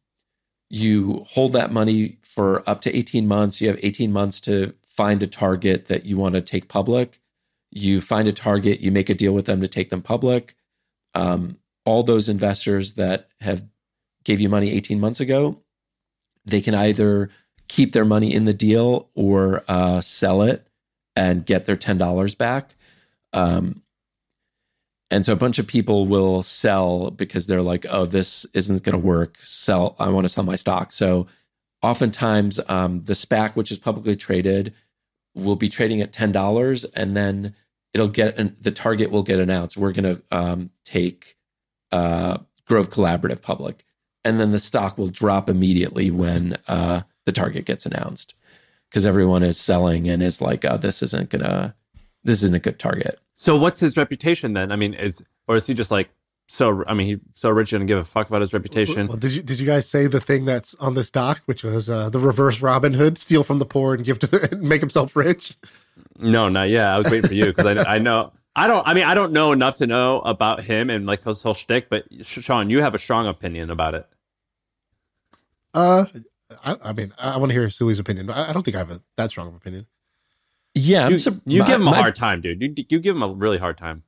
you hold that money for up to eighteen months. You have eighteen months to find a target that you want to take public. You find a target, you make a deal with them to take them public. Um, all those investors that have gave you money eighteen months ago, they can either keep their money in the deal or uh, sell it and get their ten dollars back. Um, and so a bunch of people will sell because they're like, oh, this isn't going to work. Sell. I want to sell my stock. So oftentimes um, the SPAC, which is publicly traded, will be trading at ten dollars, and then it'll get an, the target will get announced. We're going to um, take uh, Grove Collaborative public. And then the stock will drop immediately when uh, the target gets announced, because everyone is selling and is like, oh, this isn't gonna, this isn't a good target. So what's his reputation then? I mean, is, or is he just like, so, I mean, he so rich and give a fuck about his reputation? Well, did you, did you guys say the thing that's on this doc, which was uh, the reverse Robin Hood, steal from the poor and give to the, and make himself rich? No, not yet. I was waiting for you because I, I know, I don't, I mean, I don't know enough to know about him and like his whole shtick, but Sean, you have a strong opinion about it. Uh, I, I mean, I want to hear Sully's opinion, but I, I don't think I have a, that strong of an opinion. Yeah, I'm you, su- you my, give him a my, hard time, dude. You, you give him a really hard time.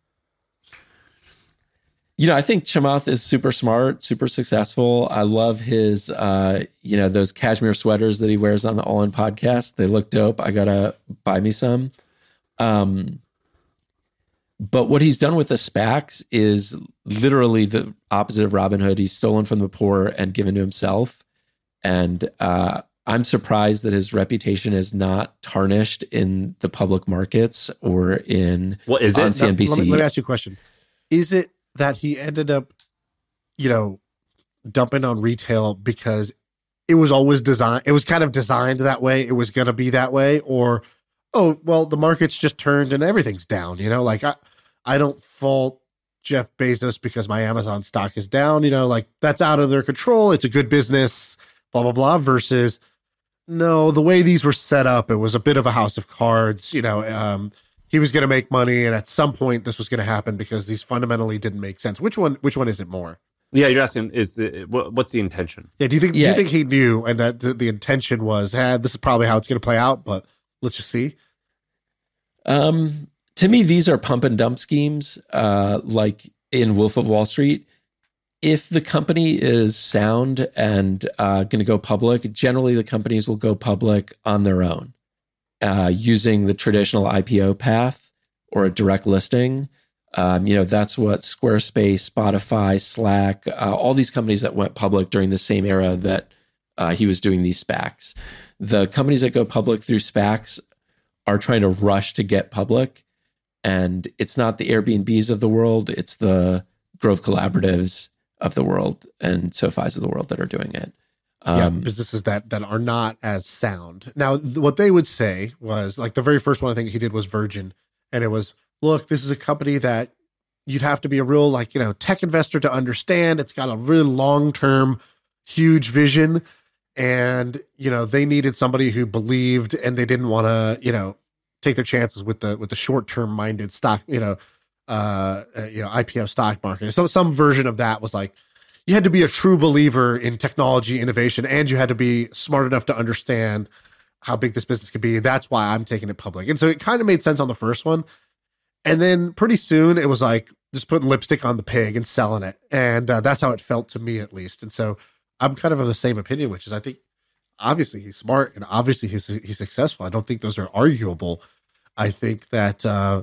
You know, I think Chamath is super smart, super successful. I love his, uh, you know, those cashmere sweaters that he wears on the All In podcast. They look dope. I gotta buy me some. Um, but what he's done with the SPACs is literally the opposite of Robin Hood. He's stolen from the poor and given to himself. And uh, I'm surprised that his reputation is not tarnished in the public markets or in what is it? on C N B C. Now, let, me, let me ask you a question. Is it that he ended up, you know, dumping on retail because it was always designed, it was kind of designed that way, it was going to be that way? Or, oh, well, the market's just turned and everything's down, you know? Like, I, I don't fault Jeff Bezos because my Amazon stock is down. You know, like that's out of their control. It's a good business, blah, blah, blah, versus no, the way these were set up, it was a bit of a house of cards. You know, um, he was going to make money, and at some point this was going to happen because these fundamentally didn't make sense. Which one, which one is it more? Yeah, you're asking, is the, what, what's the intention? Yeah, do you think Yeah. do you think he knew and that the, the intention was, hey, this is probably how it's going to play out, but let's just see? Um, to me, these are pump and dump schemes, uh, like in Wolf of Wall Street. If the company is sound and uh, going to go public, generally the companies will go public on their own, uh, using the traditional I P O path or a direct listing. Um, you know, that's what Squarespace, Spotify, Slack, uh, all these companies that went public during the same era that uh, he was doing these SPACs. The companies that go public through SPACs are trying to rush to get public. And it's not the Airbnbs of the world, it's the Grove Collaboratives of the world and SoFis of the world that are doing it. Um, yeah, businesses that that are not as sound. Now, th- what they would say was, like, the very first one I think he did was Virgin. And it was, look, this is a company that you'd have to be a real, like, you know, tech investor to understand. It's got a really long-term, huge vision. And, you know, they needed somebody who believed, and they didn't want to, you know, take their chances with the with the short-term minded stock, you know, uh, uh, you know, I P O stock market. So some version of that was like, you had to be a true believer in technology innovation, and you had to be smart enough to understand how big this business could be. That's why I'm taking it public. And so it kind of made sense on the first one. And then pretty soon it was like just putting lipstick on the pig and selling it. And uh, that's how it felt to me, at least. And so I'm kind of of the same opinion, which is, I think obviously he's smart and obviously he's he's successful. I don't think those are arguable. I think that uh,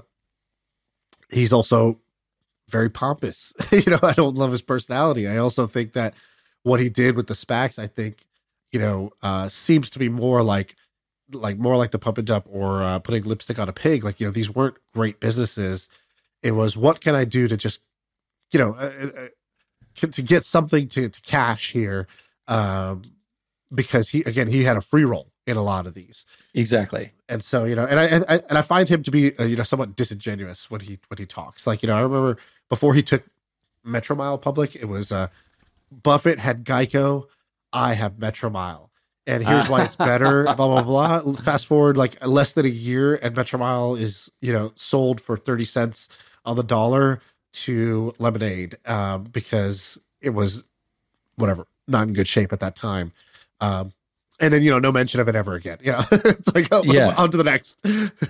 he's also very pompous. You know, I don't love his personality. I also think that what he did with the SPACs, I think, you know, uh, seems to be more like, like more like the pump and dump or uh, putting lipstick on a pig. Like, you know, these weren't great businesses. It was, what can I do to just, you know, uh, uh, to get something to, to cash here? Um, because he, again, he had a free roll in a lot of these. exactly. And so, you know, and I, I and I find him to be, uh, you know, somewhat disingenuous when he when he talks. Like, you know, I remember before he took Metromile public, it was uh, Buffett had Geico, I have Metromile, and here's why it's better. blah blah blah. Fast forward like less than a year, and Metromile is, you know, sold for thirty cents on the dollar to Lemonade, um, because it was whatever, not in good shape at that time. Um, And then, you know, no mention of it ever again. You know, it's like, oh, Yeah. on to the next.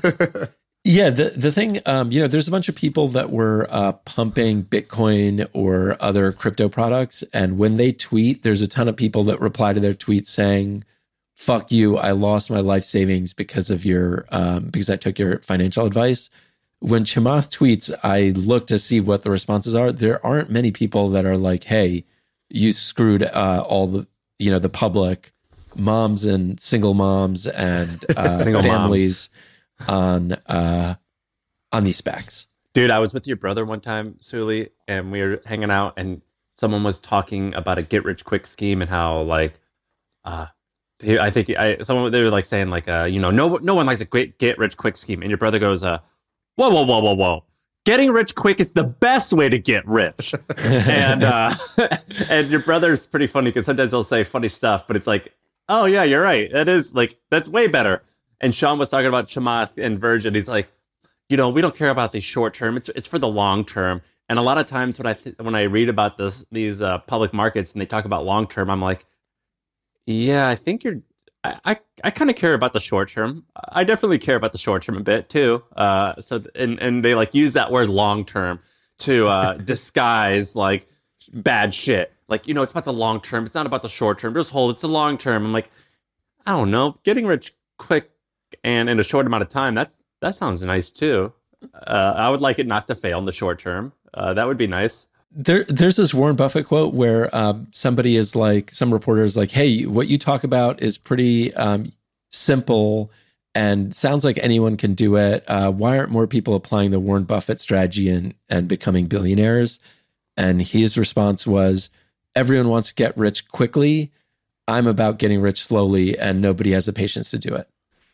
Yeah, the the thing, um, you know, there's a bunch of people that were uh, pumping Bitcoin or other crypto products, and when they tweet, there's a ton of people that reply to their tweets saying, "Fuck you! I lost my life savings because of your um, because I took your financial advice." When Chamath tweets, I look to see what the responses are. There aren't many people that are like, "Hey, you screwed uh, all the you know the public." Moms and single moms and uh, Single families on uh, on these SPACs. Dude, I was with your brother one time, Suli, and we were hanging out, and someone was talking about a get rich quick scheme and how, like, uh, he, I think I someone they were like saying like, uh, you know, no no one likes a quick get rich quick scheme, and your brother goes, uh, whoa whoa whoa whoa whoa. Getting rich quick is the best way to get rich. and uh, and your brother's pretty funny because sometimes he'll say funny stuff, but it's like, oh yeah, you're right. That is like, that's way better. And Sean was talking about Chamath and Virgin. He's like, you know, we don't care about the short term. It's it's for the long term. And a lot of times when I th- when I read about this these uh, public markets and they talk about long term, I'm like, yeah, I think you're. I I, I kind of care about the short term. I definitely care about the short term a bit too. Uh, so and and they like use that word long term to uh, disguise like bad shit. Like, you know, it's about the long term. It's not about the short term. Just hold. It's the long term. I'm like, I don't know. Getting rich quick and in a short amount of time, that's that sounds nice too. Uh, I would like it not to fail in the short term. Uh, that would be nice. There, there's this Warren Buffett quote where um, somebody is like, some reporter is like, "Hey, what you talk about is pretty um, simple and sounds like anyone can do it. Uh, why aren't more people applying the Warren Buffett strategy and and becoming billionaires?" And his response was, "Everyone wants to get rich quickly. I'm about getting rich slowly, and nobody has the patience to do it."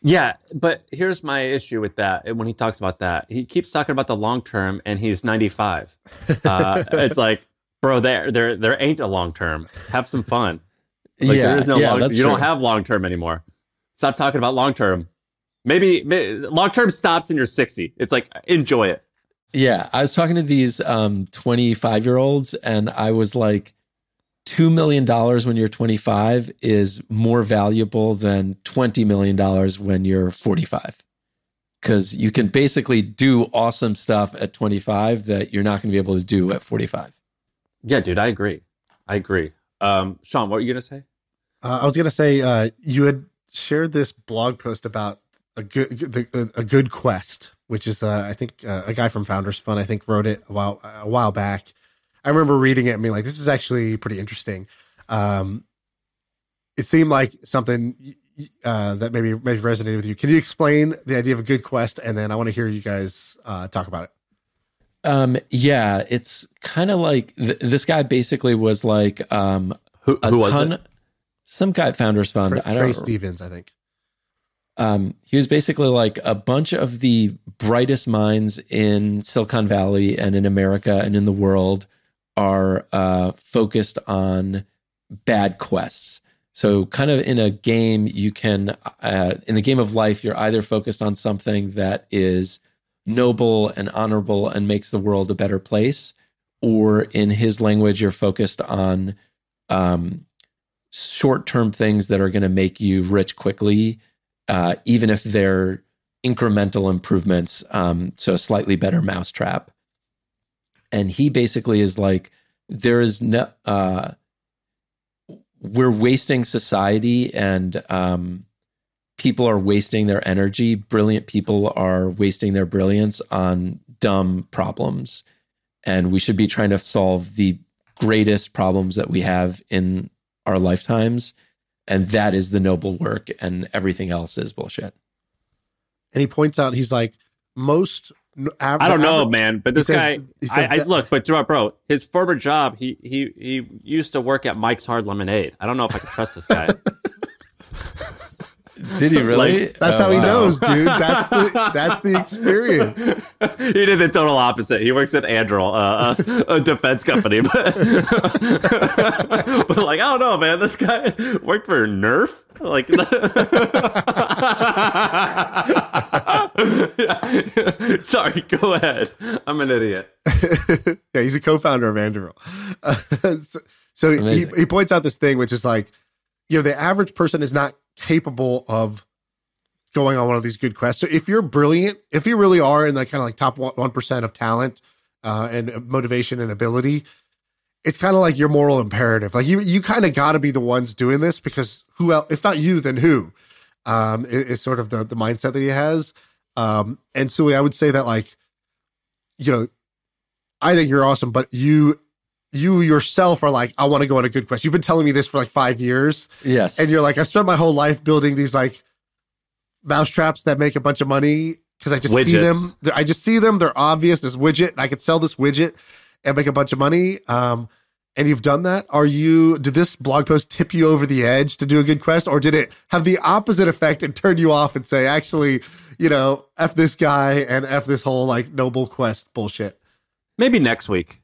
Yeah, but here's my issue with that. When he talks about that, he keeps talking about the long term, and he's ninety-five. Uh, it's like, bro, there, there, there ain't a long term. Have some fun. Like, yeah, there is no yeah, long. that's You true. don't have long term anymore. Stop talking about long term. Maybe, maybe long term stops when you're sixty. It's like, enjoy it. Yeah, I was talking to these um, twenty-five year olds, and I was like, two million dollars when you're twenty-five is more valuable than twenty million dollars when you're forty-five. Because you can basically do awesome stuff at twenty-five that you're not going to be able to do at forty-five. Yeah, dude, I agree. I agree. Um, Sean, what were you going to say? Uh, I was going to say, uh, you had shared this blog post about a good, the, a good quest, which is, uh, I think, uh, a guy from Founders Fund, I think, wrote it a while, a while back. I remember reading it and being like, this is actually pretty interesting. Um, it seemed like something uh, that maybe, maybe resonated with you. Can you explain the idea of a good quest? And then I want to hear you guys uh, talk about it. Um, yeah, it's kind of like th- this guy basically was like um, Who, a who was ton, it? some guy at Founders Fund. Trey, I don't Trey know. Stevens, I think. Um, he was basically like a bunch of the brightest minds in Silicon Valley and in America and in the world are uh, focused on bad quests. So kind of in a game, you can, uh, in the game of life, you're either focused on something that is noble and honorable and makes the world a better place, or in his language, you're focused on um, short-term things that are going to make you rich quickly, uh, even if they're incremental improvements, um, so a slightly better mousetrap. And he basically is like, there is no, uh, we're wasting society, and um, people are wasting their energy. Brilliant people are wasting their brilliance on dumb problems. And we should be trying to solve the greatest problems that we have in our lifetimes. And that is the noble work, and everything else is bullshit. And he points out, he's like, most... Av- I don't know, average, man, but this says, guy, he says I, I that, look, but bro, his former job, he he he used to work at Mike's Hard Lemonade. I don't know if I can trust this guy. Did he really? Like, that's Oh, how he wow. knows, dude. That's the that's the experience. He did the total opposite. He works at Anduril, uh, a, a defense company, but, but like, I don't know, man. This guy worked for Nerf. Like, sorry, go ahead. I'm an idiot. Yeah, he's a co-founder of Anduril. Uh, so so he, Amazing. he points out this thing, which is like, you know, the average person is not capable of going on one of these good quests. So if you're brilliant, if you really are in that kind of like top one percent of talent uh, and motivation and ability, it's kind of like your moral imperative. Like you, you kind of got to be the ones doing this, because who else, if not you, then who, um, is, is sort of the, the mindset that he has. Um, and so I would say that, like, you know, I think you're awesome, but you, you yourself are like, I want to go on a good quest. You've been telling me this for like five years. Yes. And you're like, I spent my whole life building these like mousetraps that make a bunch of money because I just see them. Widgets. I just see them. They're obvious. This widget, and I could sell this widget and make a bunch of money. Um, and you've done that. Are you, did this blog post tip you over the edge to do a good quest, or did it have the opposite effect and turn you off and say, actually, you know, F this guy and F this whole like noble quest bullshit? Maybe next week.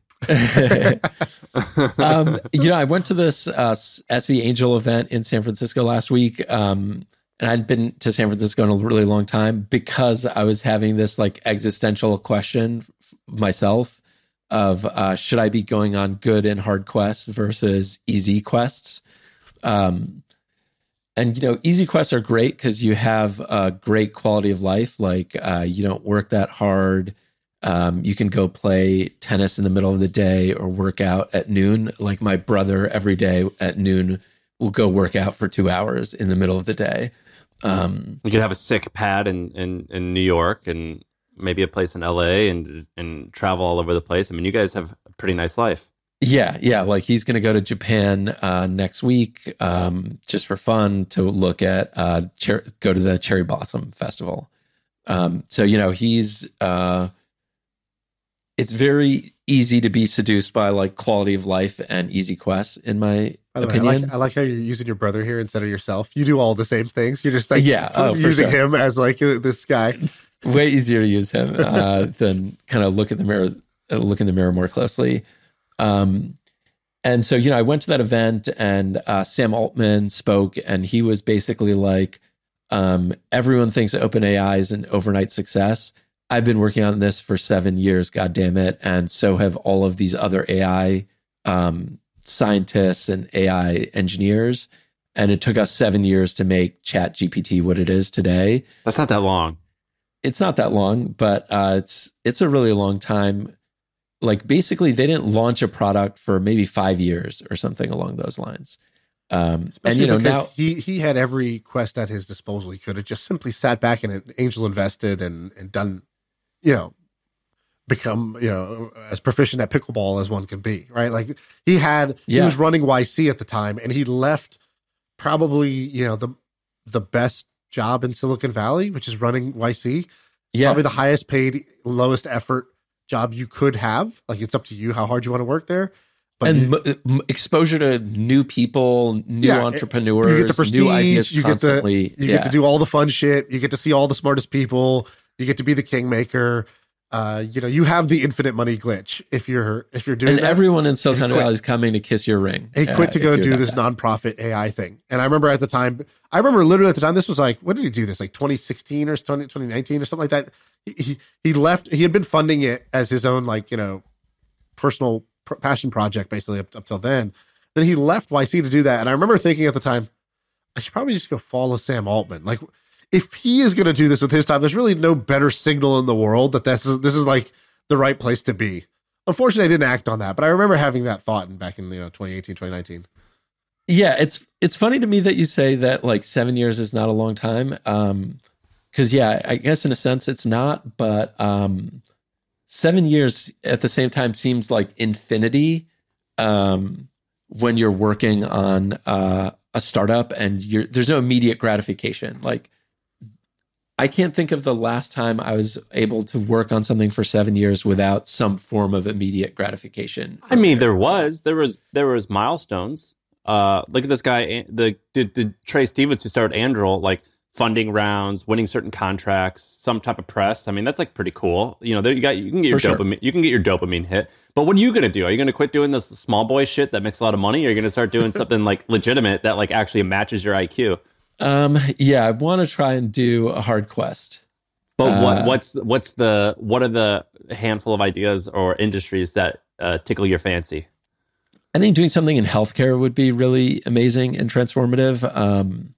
um, you know, I went to this uh, S V Angel event in San Francisco last week. Um, and I'd been to San Francisco in a really long time because I was having this like existential question f- myself of uh, should I be going on good and hard quests versus easy quests? Um, and, you know, easy quests are great because you have a great quality of life. Like uh, you don't work that hard. Um, you can go play tennis in the middle of the day or work out at noon. Like my brother every day at noon will go work out for two hours in the middle of the day. Um, You could have a sick pad in, in, in New York and maybe a place in L A and and travel all over the place. I mean, you guys have a pretty nice life. yeah, yeah. Like he's going to go to Japan uh, next week um, just for fun to look at, uh, cher- go to the Cherry Blossom Festival. Um, so, you know, he's... Uh, it's very easy to be seduced by like quality of life and easy quests in my By the opinion. way, I like, I like how you're using your brother here instead of yourself. You do all the same things. You're just like Yeah, oh, for using sure. him as like uh, this guy. It's way easier to use him uh, than kind of look at the mirror, uh, look in the mirror more closely. Um, and so, you know, I went to that event and uh, Sam Altman spoke, and he was basically like, um, everyone thinks OpenAI is an overnight success. I've been working on this for seven years, God damn it. And so have all of these other A I um, scientists and A I engineers. And it took us seven years to make ChatGPT what it is today. That's not that long. It's not that long, but uh, it's it's a really long time. Like basically, they didn't launch a product for maybe five years or something along those lines. Um, and you know because now he he had every quest at his disposal. He could have just simply sat back and angel invested and and done, you know, become, you know, as proficient at pickleball as one can be, right? Like he had, Yeah. he was running Y C at the time, and he left probably, you know, the the best job in Silicon Valley, which is running Y C. yeah, Probably the highest paid, lowest effort job you could have. Like it's up to you how hard you want to work there. But and you, m- m- exposure to new people, new Yeah, entrepreneurs, you get the prestige, new ideas you constantly. get to you yeah. get to do all the fun shit, you get to see all the smartest people, you get to be the kingmaker. Uh, you know, you have the infinite money glitch if you're if you're doing and that. everyone in Silicon quit. Valley is coming to kiss your ring. He uh, quit to if go you're do that this bad. nonprofit A I thing. And I remember at the time, I remember literally at the time, this was like, when did he do this? Like twenty sixteen or twenty, twenty nineteen or something like that. He, he, he left, he had been funding it as his own, like, you know, personal pr- passion project basically up, up till then. Then he left Y C to do that. And I remember thinking at the time, I should probably just go follow Sam Altman. Like, if he is going to do this with his time, there's really no better signal in the world that this is, this is like the right place to be. Unfortunately, I didn't act on that, but I remember having that thought in back in, you know, twenty eighteen, twenty nineteen. Yeah, it's it's funny to me that you say that like seven years is not a long time. Um, because yeah, I guess in a sense it's not, but um, seven years at the same time seems like infinity. Um, when you're working on uh, a startup and you're there's no immediate gratification. Like, I can't think of the last time I was able to work on something for seven years without some form of immediate gratification. I mean, there was there was there was milestones. Uh, look at this guy, the, the the Trey Stevens who started Anduril, like funding rounds, winning certain contracts, some type of press. I mean, that's like pretty cool. You know, there you got you can get your For sure. dopamine, you can get your dopamine hit. But what are you gonna do? Are you gonna quit doing this small boy shit that makes a lot of money? Or are you gonna start doing something like legitimate that like actually matches your I Q? Um, yeah, I want to try and do a hard quest. But what Uh, what's what's the what are the handful of ideas or industries that uh, tickle your fancy? I think doing something in healthcare would be really amazing and transformative. Um,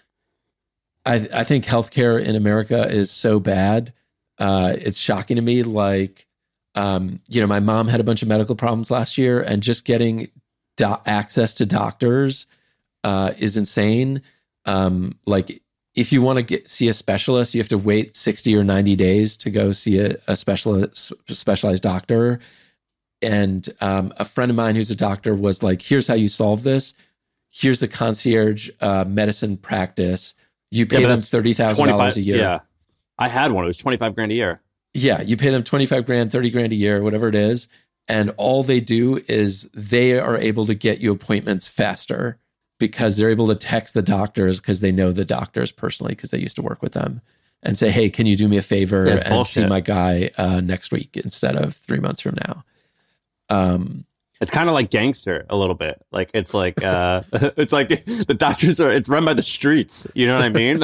I, I think healthcare in America is so bad. Uh, it's shocking to me. Like, um, you know, my mom had a bunch of medical problems last year, and just getting do- access to doctors uh, is insane. Um, like, if you want to get see a specialist, you have to wait sixty or ninety days to go see a, a specialist, specialized doctor. And um, a friend of mine who's a doctor was like, here's how you solve this. Here's a concierge uh, medicine practice. You pay but them that's thirty thousand dollars a year. Yeah, I had one. It was twenty five grand a year. Yeah, you pay them twenty-five grand, thirty grand a year, whatever it is. And all they do is they are able to get you appointments faster because they're able to text the doctors because they know the doctors personally because they used to work with them and say, hey, can you do me a favor Yeah, it's and see bullshit. my guy uh, next week instead of three months from now? Um, It's kind of like Gangster a little bit. Like it's like uh it's like the doctors are it's run by the streets. You know what I mean?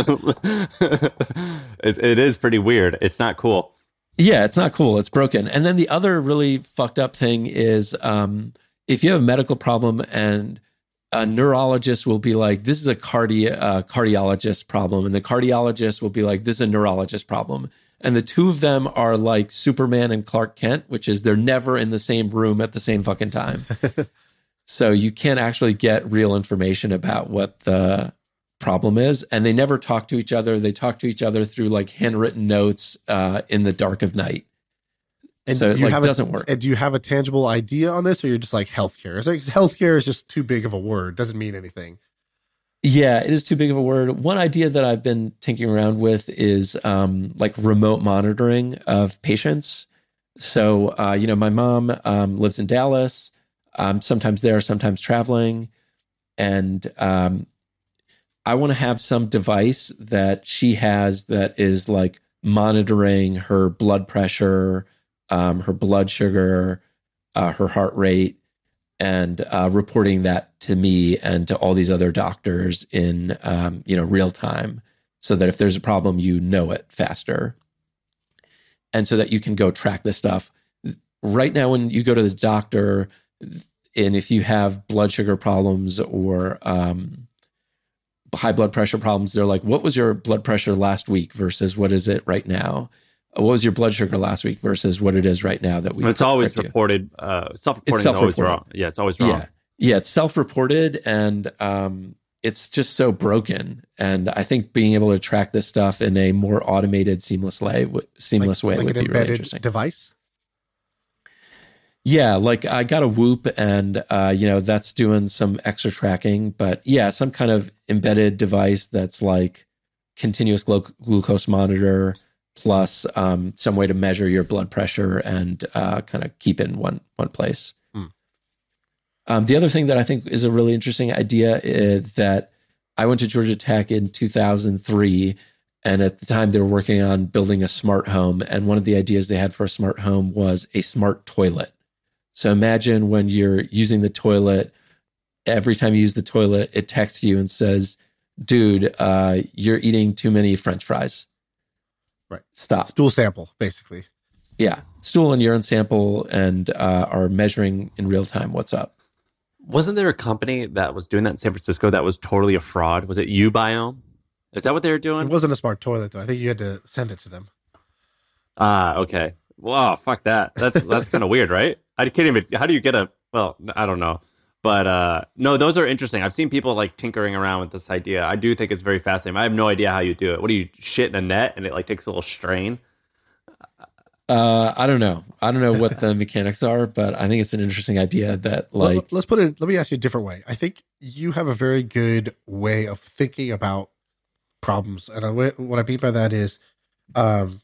it, it is pretty weird. It's not cool. Yeah, it's not cool. It's broken. And then the other really fucked up thing is um, if you have a medical problem and a neurologist will be like, this is a cardi- uh, cardiologist problem. And the cardiologist will be like, this is a neurologist problem. And the two of them are like Superman and Clark Kent, which is they're never in the same room at the same fucking time. So you can't actually get real information about what the problem is. And they never talk to each other. They talk to each other through like handwritten notes uh, in the dark of night. And So it, you like, have doesn't a, work. And do you have a tangible idea on this, or you're just like healthcare? It's like healthcare is just too big of a word; doesn't mean anything. Yeah, it is too big of a word. One idea that I've been tinkering around with is um, like remote monitoring of patients. So, uh, you know, my mom um, lives in Dallas. I'm sometimes there, sometimes traveling. and um, I want to have some device that she has that is like monitoring her blood pressure, um, her blood sugar, uh, her heart rate, and uh, reporting that to me and to all these other doctors in um, you know real time, so that if there's a problem, you know it faster, and so that you can go track this stuff. Right now, when you go to the doctor, and if you have blood sugar problems or um, high blood pressure problems, they're like, what was your blood pressure last week versus what is it right now? What was your blood sugar last week versus what it is right now that we It's always reported, uh, self-reporting is always wrong. Yeah, it's always wrong. Yeah, yeah it's self-reported, and um, it's just so broken. And I think being able to track this stuff in a more automated, seamless way, seamless like, way like would an be really embedded interesting. Device? Yeah, like I got a Whoop, and uh, you know that's doing some extra tracking. But yeah, some kind of embedded device that's like continuous glu- glucose monitor plus um, some way to measure your blood pressure and uh, kind of keep it in one one place. Hmm. Um, the other thing that I think is a really interesting idea is that I went to Georgia Tech in two thousand three, and at the time they were working on building a smart home. And one of the ideas they had for a smart home was a smart toilet. So imagine when you're using the toilet, every time you use the toilet, it texts you and says, dude, uh, you're eating too many French fries. Right. Stop. Stool sample, basically. Yeah. Stool and urine sample, and uh, are measuring in real time what's up. Wasn't there a company that was doing that in San Francisco that was totally a fraud? Was it Ubiome? Is that what they were doing? It wasn't a smart toilet, though. I think you had to send it to them. Ah, okay. Wow, fuck that. That's that's kind of weird, right? I can't even. How do you get a? Well, I don't know, but uh, no, those are interesting. I've seen people like tinkering around with this idea. I do think it's very fascinating. I have no idea how you do it. What do you shit in a net and it like takes a little strain? Uh, I don't know. I don't know what the mechanics are, but I think it's an interesting idea that like. Let, let's put it. Let me ask you a different way. I think you have a very good way of thinking about problems, and I, what I mean by that is, um.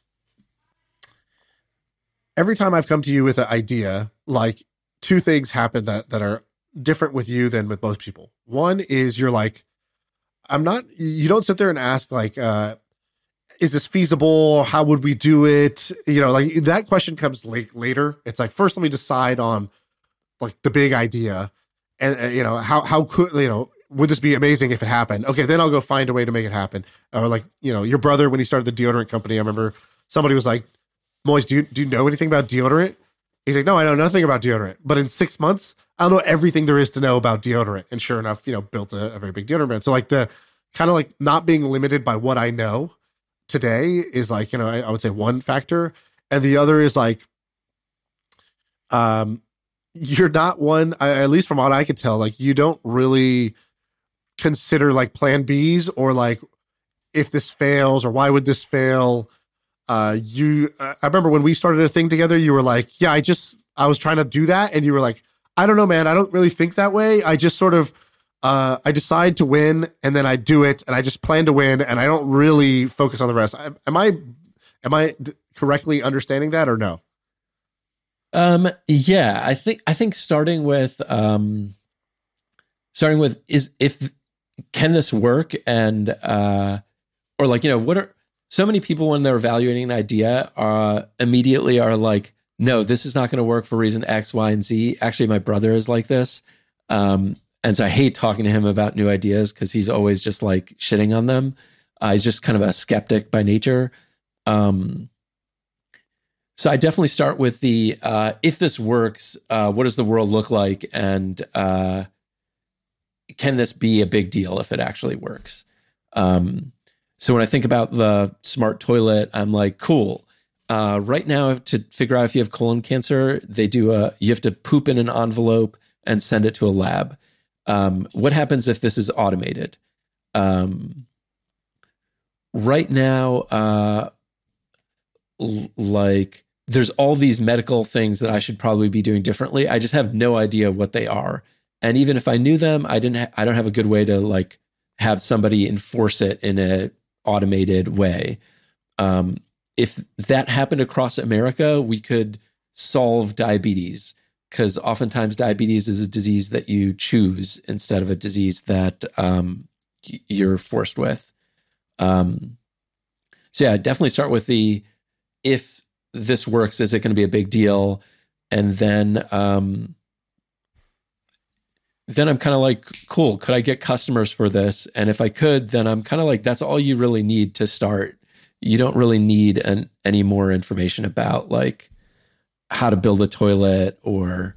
Every time I've come to you with an idea, like two things happen that, that are different with you than with most people. One is you're like, I'm not, you don't sit there and ask like, uh, is this feasible? How would we do it? You know, like that question comes late, later. It's like, first let me decide on like the big idea and, uh, you know, how, how could, you know, would this be amazing if it happened? Okay. Then I'll go find a way to make it happen. Or like, you know, your brother, when he started the deodorant company, I remember somebody was like, Moise, do you, do you know anything about deodorant? He's like, no, I know nothing about deodorant. But in six months, I'll know everything there is to know about deodorant. And sure enough, you know, built a, a very big deodorant brand. So like the kind of like not being limited by what I know today is like, you know, I, I would say one factor. And the other is like, um, you're not one, I, at least from what I could tell, like you don't really consider like plan Bs or like if this fails or why would this fail. Uh, you, uh, I remember when we started a thing together, you were like, yeah, I just, I was trying to do that. And you were like, I don't know, man. I don't really think that way. I just sort of, uh, I decide to win and then I do it and I just plan to win and I don't really focus on the rest. I, am I, am I d- correctly understanding that or no? Um, yeah, I think, I think starting with, um, starting with is if, can this work? And, uh, or like, you know, what are, so many people when they're evaluating an idea uh, immediately are like, no, this is not going to work for reason X, Y, and Z. Actually, my brother is like this. Um, and so I hate talking to him about new ideas because he's always just like shitting on them. Uh, he's just kind of a skeptic by nature. Um, so I definitely start with the, uh, if this works, uh, what does the world look like? And uh, can this be a big deal if it actually works? Um So when I think about the smart toilet, I'm like, cool. Uh, right now, to figure out if you have colon cancer, they do a, you have to poop in an envelope and send it to a lab. Um, what happens if this is automated? Um, right now, uh, l- like there's all these medical things that I should probably be doing differently. I just have no idea what they are. And even if I knew them, I didn't, ha- I don't have a good way to like have somebody enforce it in a automated way. Um, if that happened across America, we could solve diabetes. because oftentimes diabetes is a disease that you choose instead of a disease that um, you're forced with. Um, so yeah, definitely start with the, if this works, is it going to be a big deal? And then, um, then I'm kind of like, cool, could I get customers for this? And if I could, then I'm kind of like, that's all you really need to start. You don't really need an, any more information about like how to build a toilet or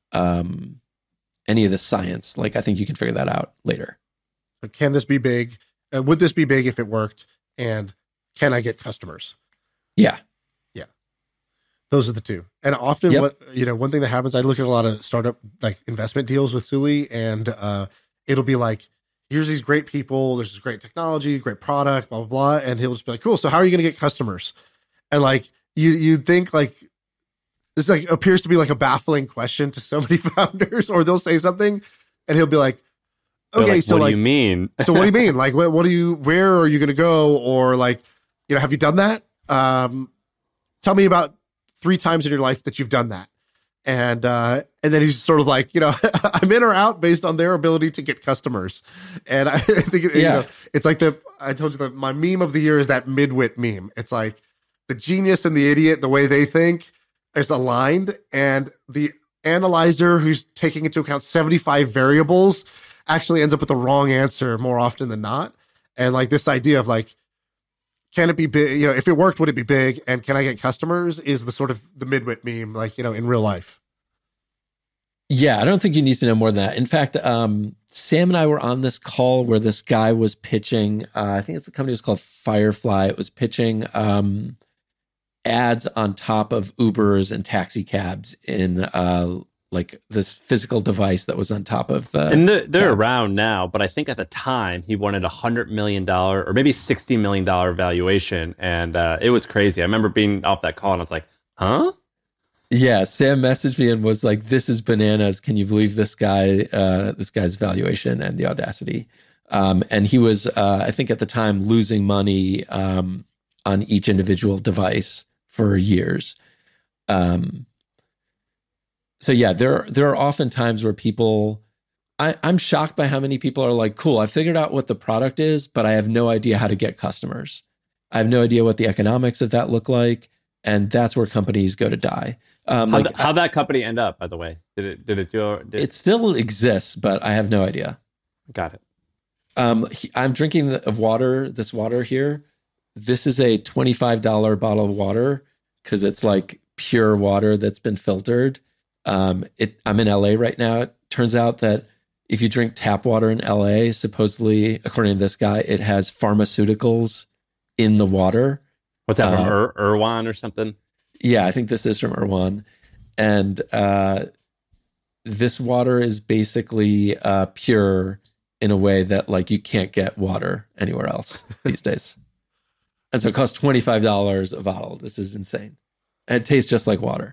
um, any of the science. Like, I think you can figure that out later. But can this be big? Uh, would this be big if it worked? And can I get customers? Yeah. Yeah. Those are the two. And often Yep. what, you know, one thing that happens, I look at a lot of startup like investment deals with Suli, and uh, it'll be like, here's these great people, there's this great technology, great product, blah, blah, blah. And he'll just be like, cool. So how are you going to get customers? And like, you, you'd think like, this like appears to be like a baffling question to so many founders, or they'll say something and he'll be like, They're okay, like, so what like, do you mean? so what do you mean? Like, what, what do you, where are you going to go? Or like, you know, have you done that? Um, tell me about three times in your life that you've done that. And, uh, and then he's sort of like, you know, I'm in or out based on their ability to get customers. And I think, you Yeah. know, it's like the, I told you that my meme of the year is that midwit meme. It's like the genius and the idiot, the way they think is aligned. And the analyzer who's taking into account seventy-five variables actually ends up with the wrong answer more often than not. And like this idea of like, can it be big? You know, if it worked, would it be big? And can I get customers? Is the sort of the midwit meme, like, you know, in real life. Yeah, I don't think you need to know more than that. In fact, um, Sam and I were on this call where this guy was pitching, uh, I think it's the company was called Firefly. It was pitching um, ads on top of Ubers and taxi cabs in uh, like this physical device that was on top of the... And they're, they're cab. around now, but I think at the time he wanted a one hundred million dollars or maybe sixty million dollars valuation. And uh, it was crazy. I remember being off that call and I was like, huh? Yeah, Sam messaged me and was like, "This is bananas. Can you believe this guy? Uh, this guy's valuation and the audacity." Um, and he was, uh, I think, at the time, losing money um, on each individual device for years. Um, so yeah, there there are often times where people, I, I'm shocked by how many people are like, "Cool, I figured out what the product is, but I have no idea how to get customers. I have no idea what the economics of that look like." And that's where companies go to die. Um, How'd, like, how'd that company end up, by the way? Did it did it do did, it still exists, but I have no idea. Got it. Um, he- I'm drinking the water, this water here. This is a twenty-five dollars bottle of water because it's like pure water that's been filtered. Um, it, I'm in L A right now. It turns out that if you drink tap water in L A, supposedly, according to this guy, it has pharmaceuticals in the water. What's that from Uh, Ir- Irwan or something? Yeah, I think this is from Irwan. And uh, this water is basically uh, pure in a way that like you can't get water anywhere else these days. And so it costs twenty-five dollars a bottle. This is insane. And it tastes just like water.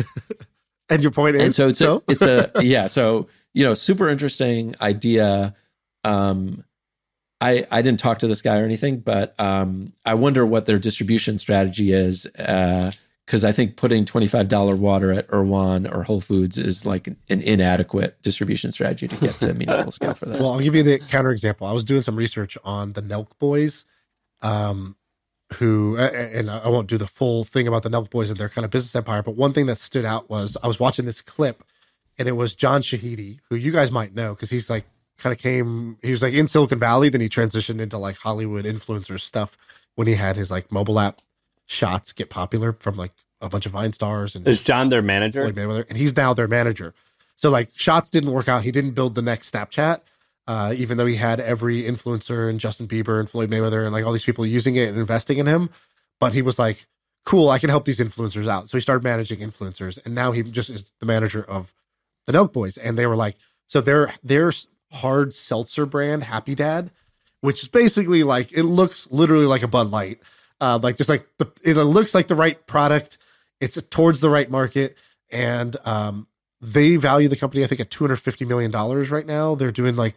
And your point is, And so it's so? a, it's a, yeah. So, you know, super interesting idea. Um, I, I didn't talk to this guy or anything, but um, I wonder what their distribution strategy is. Because uh, I think putting twenty-five dollars water at Irwan or Whole Foods is like an inadequate distribution strategy to get to meaningful scale for this. Well, I'll give you the counterexample. I was doing some research on the Nelk Boys, um, who, and I won't do the full thing about the Nelk Boys and their kind of business empire, but one thing that stood out was I was watching this clip, and it was John Shahidi, who you guys might know because he's like, kind of came, he was like in Silicon Valley, then he transitioned into like Hollywood influencer stuff when he had his like mobile app Shots get popular from like a bunch of Vine stars. And Is John their manager? Floyd Mayweather, and he's now their manager. So like Shots didn't work out. He didn't build the next Snapchat, uh, even though he had every influencer and Justin Bieber and Floyd Mayweather and like all these people using it and investing in him. But he was like, cool, I can help these influencers out. So he started managing influencers, and now he just is the manager of the Nelk Boys. And they were like, so they're, they're, hard seltzer brand Happy Dad, which is basically like, it looks literally like a Bud Light. Uh, like just like the, it looks like the right product. It's towards the right market. And um, they value the company, I think, at two hundred fifty million dollars right now. They're doing like,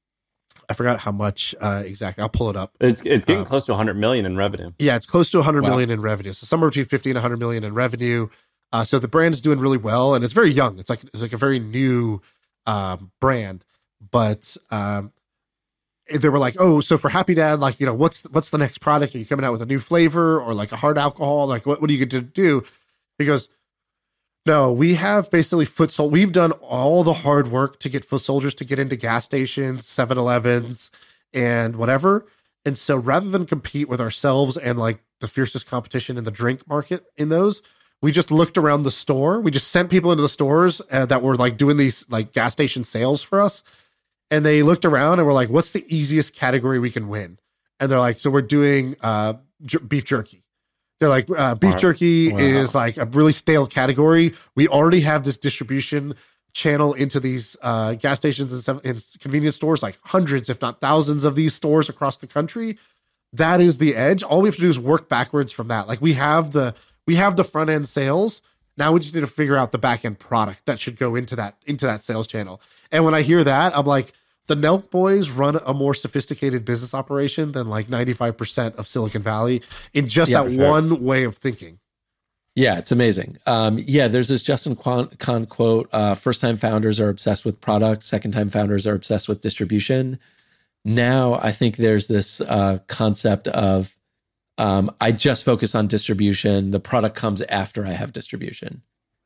I forgot how much uh, exactly. I'll pull it up. It's it's getting Um, close to one hundred million in revenue. Yeah, it's close to one hundred Wow. million in revenue. So somewhere between fifty and one hundred million in revenue. Uh, so the brand is doing really well, and it's very young. It's like it's like a very new um, brand. But um, they were like, "Oh, so for Happy Dad, like, you know, what's what's the next product? Are you coming out with a new flavor or like a hard alcohol? Like, what what are you going to do?" He goes, "No, we have basically foot sol. We've done all the hard work to get foot soldiers to get into gas stations, seven elevens, and whatever. And so rather than compete with ourselves and like the fiercest competition in the drink market in those, we just looked around the store. We just sent people into the stores uh, that were like doing these like gas station sales for us. And they looked around and were like, what's the easiest category we can win? And they're like, so we're doing uh, j- beef jerky. They're like, uh, beef wow. jerky wow. is like a really stale category. We already have this distribution channel into these uh, gas stations and, some, and convenience stores, like hundreds, if not thousands of these stores across the country. That is the edge. All we have to do is work backwards from that. Like we have the, we have the front end sales. Now we just need to figure out the back end product that should go into that, into that sales channel. And when I hear that, I'm like, the Nelk Boys run a more sophisticated business operation than like ninety-five percent of Silicon Valley in just yeah, that sure. one way of thinking. Yeah, it's amazing. Um, yeah, there's this Justin Kahn quote, uh, first-time founders are obsessed with product, second-time founders are obsessed with distribution. Now I think there's this uh, concept of um, I just focus on distribution. The product comes after I have distribution.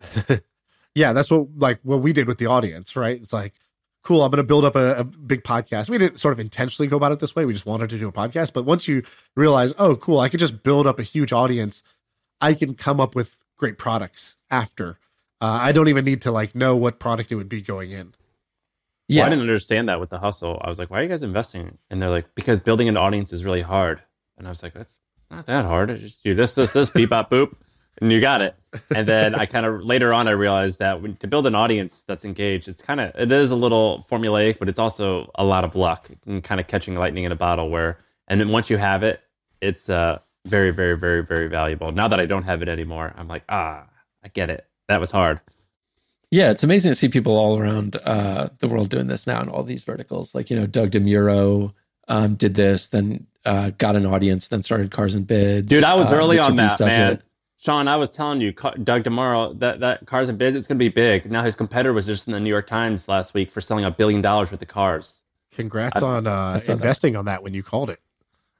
Yeah, that's what like what we did with the audience, right? It's like, cool, I'm going to build up a, a big podcast. We didn't sort of intentionally go about it this way. We just wanted to do a podcast. But once you realize, oh, cool, I could just build up a huge audience, I can come up with great products after. Uh, I don't even need to like know what product it would be going in. Yeah, well, I didn't understand that with the hustle. I was like, why are you guys investing? And they're like, because building an audience is really hard. And I was like, that's not that hard. I just do this, this, this, beep, bop, boop. And you got it. And then I kind of later on I realized that when, to build an audience that's engaged, it's kind of it is a little formulaic, but it's also a lot of luck and kind of catching lightning in a bottle. Where and then once you have it, it's uh very very very very valuable. Now that I don't have it anymore, I'm like ah, I get it. That was hard. Yeah, it's amazing to see people all around uh, the world doing this now in all these verticals. Like you know, Doug DeMuro um, did this, then uh, got an audience, then started Cars and Bids. Dude, I was uh, early on that, man. It. Sean, I was telling you, Doug DeMuro, that, that Cars and Bids, it's going to be big. Now his competitor was just in the New York Times last week for selling a billion dollars worth of cars. Congrats I, on uh, investing that. on that when you called it.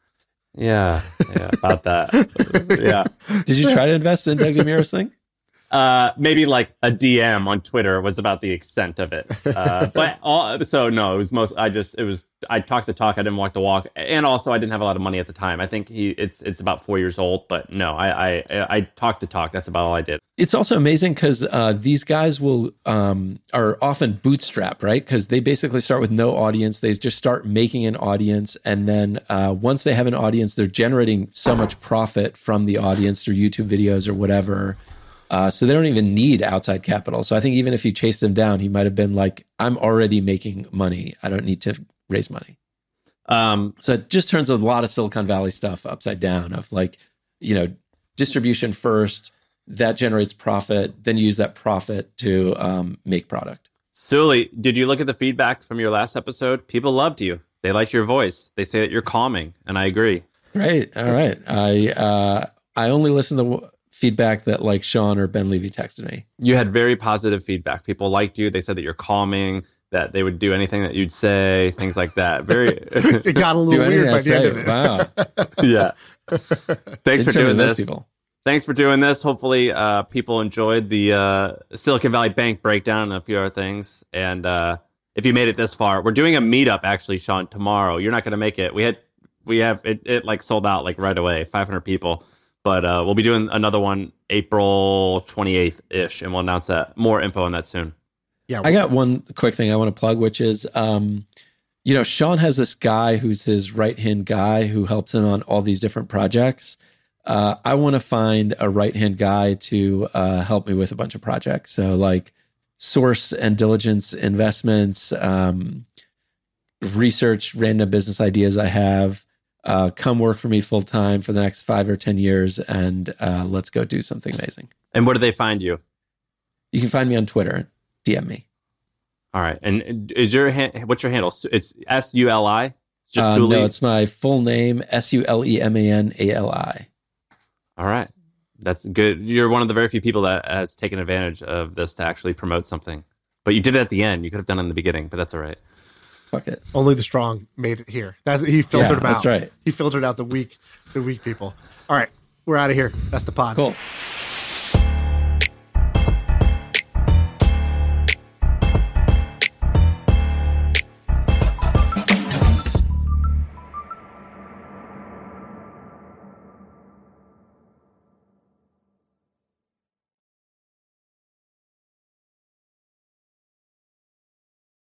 Yeah, yeah, about that. Yeah. Did you try to invest in Doug DeMuro's thing? Uh, maybe like a D M on Twitter was about the extent of it. Uh, but all, so no, it was most, I just, it was, I talked the talk, I didn't walk the walk. And also I didn't have a lot of money at the time. I think he, it's, it's about four years old, but no, I, I, I talked the talk. That's about all I did. It's also amazing because uh, these guys will, um, are often bootstrapped, right? Because they basically start with no audience. They just start making an audience. And then uh, once they have an audience, they're generating so much profit from the audience through YouTube videos or whatever. Uh, so they don't even need outside capital. So I think even if you chased him down, he might have been like, I'm already making money. I don't need to raise money. Um, so it just turns a lot of Silicon Valley stuff upside down of like, you know, distribution first, that generates profit, then use that profit to um, make product. Sully, did you look at the feedback from your last episode? People loved you. They like your voice. They say that you're calming, and I agree. Right. All right. I uh, I only listen to w- feedback that like Sean or Ben Levy texted me. You had very positive feedback. People liked you. They said that you're calming, that they would do anything that you'd say, things like that. Very. It got a little weird by the end of it. Wow. Yeah. Thanks for doing this. People. Thanks for doing this. Hopefully, uh, people enjoyed the uh, Silicon Valley Bank breakdown and a few other things. And uh, if you made it this far, we're doing a meetup actually, Sean, tomorrow. You're not going to make it. We had, we have it, it like sold out like right away, five hundred people. But uh, we'll be doing another one April twenty-eighth ish, and we'll announce that more info on that soon. Yeah, I got one quick thing I want to plug, which is, um, you know, Sean has this guy who's his right hand guy who helps him on all these different projects. Uh, I want to find a right hand guy to uh, help me with a bunch of projects. So like source and diligence investments, um, research random business ideas I have. Uh, come work for me full time for the next five or ten years, and uh, let's go do something amazing. And where do they find you? You can find me on Twitter. D M me. All right. And is your ha- what's your handle? It's S U L I. It's just uh, no, it's my full name. S U L E M A N A L I. All right. That's good. You're one of the very few people that has taken advantage of this to actually promote something. But you did it at the end. You could have done it in the beginning, but that's all right. Fuck it. Only the strong made it here. That's he filtered Yeah, them out. that's right. He filtered out the weak, the weak people. All right, we're out of here. That's the pod. Cool.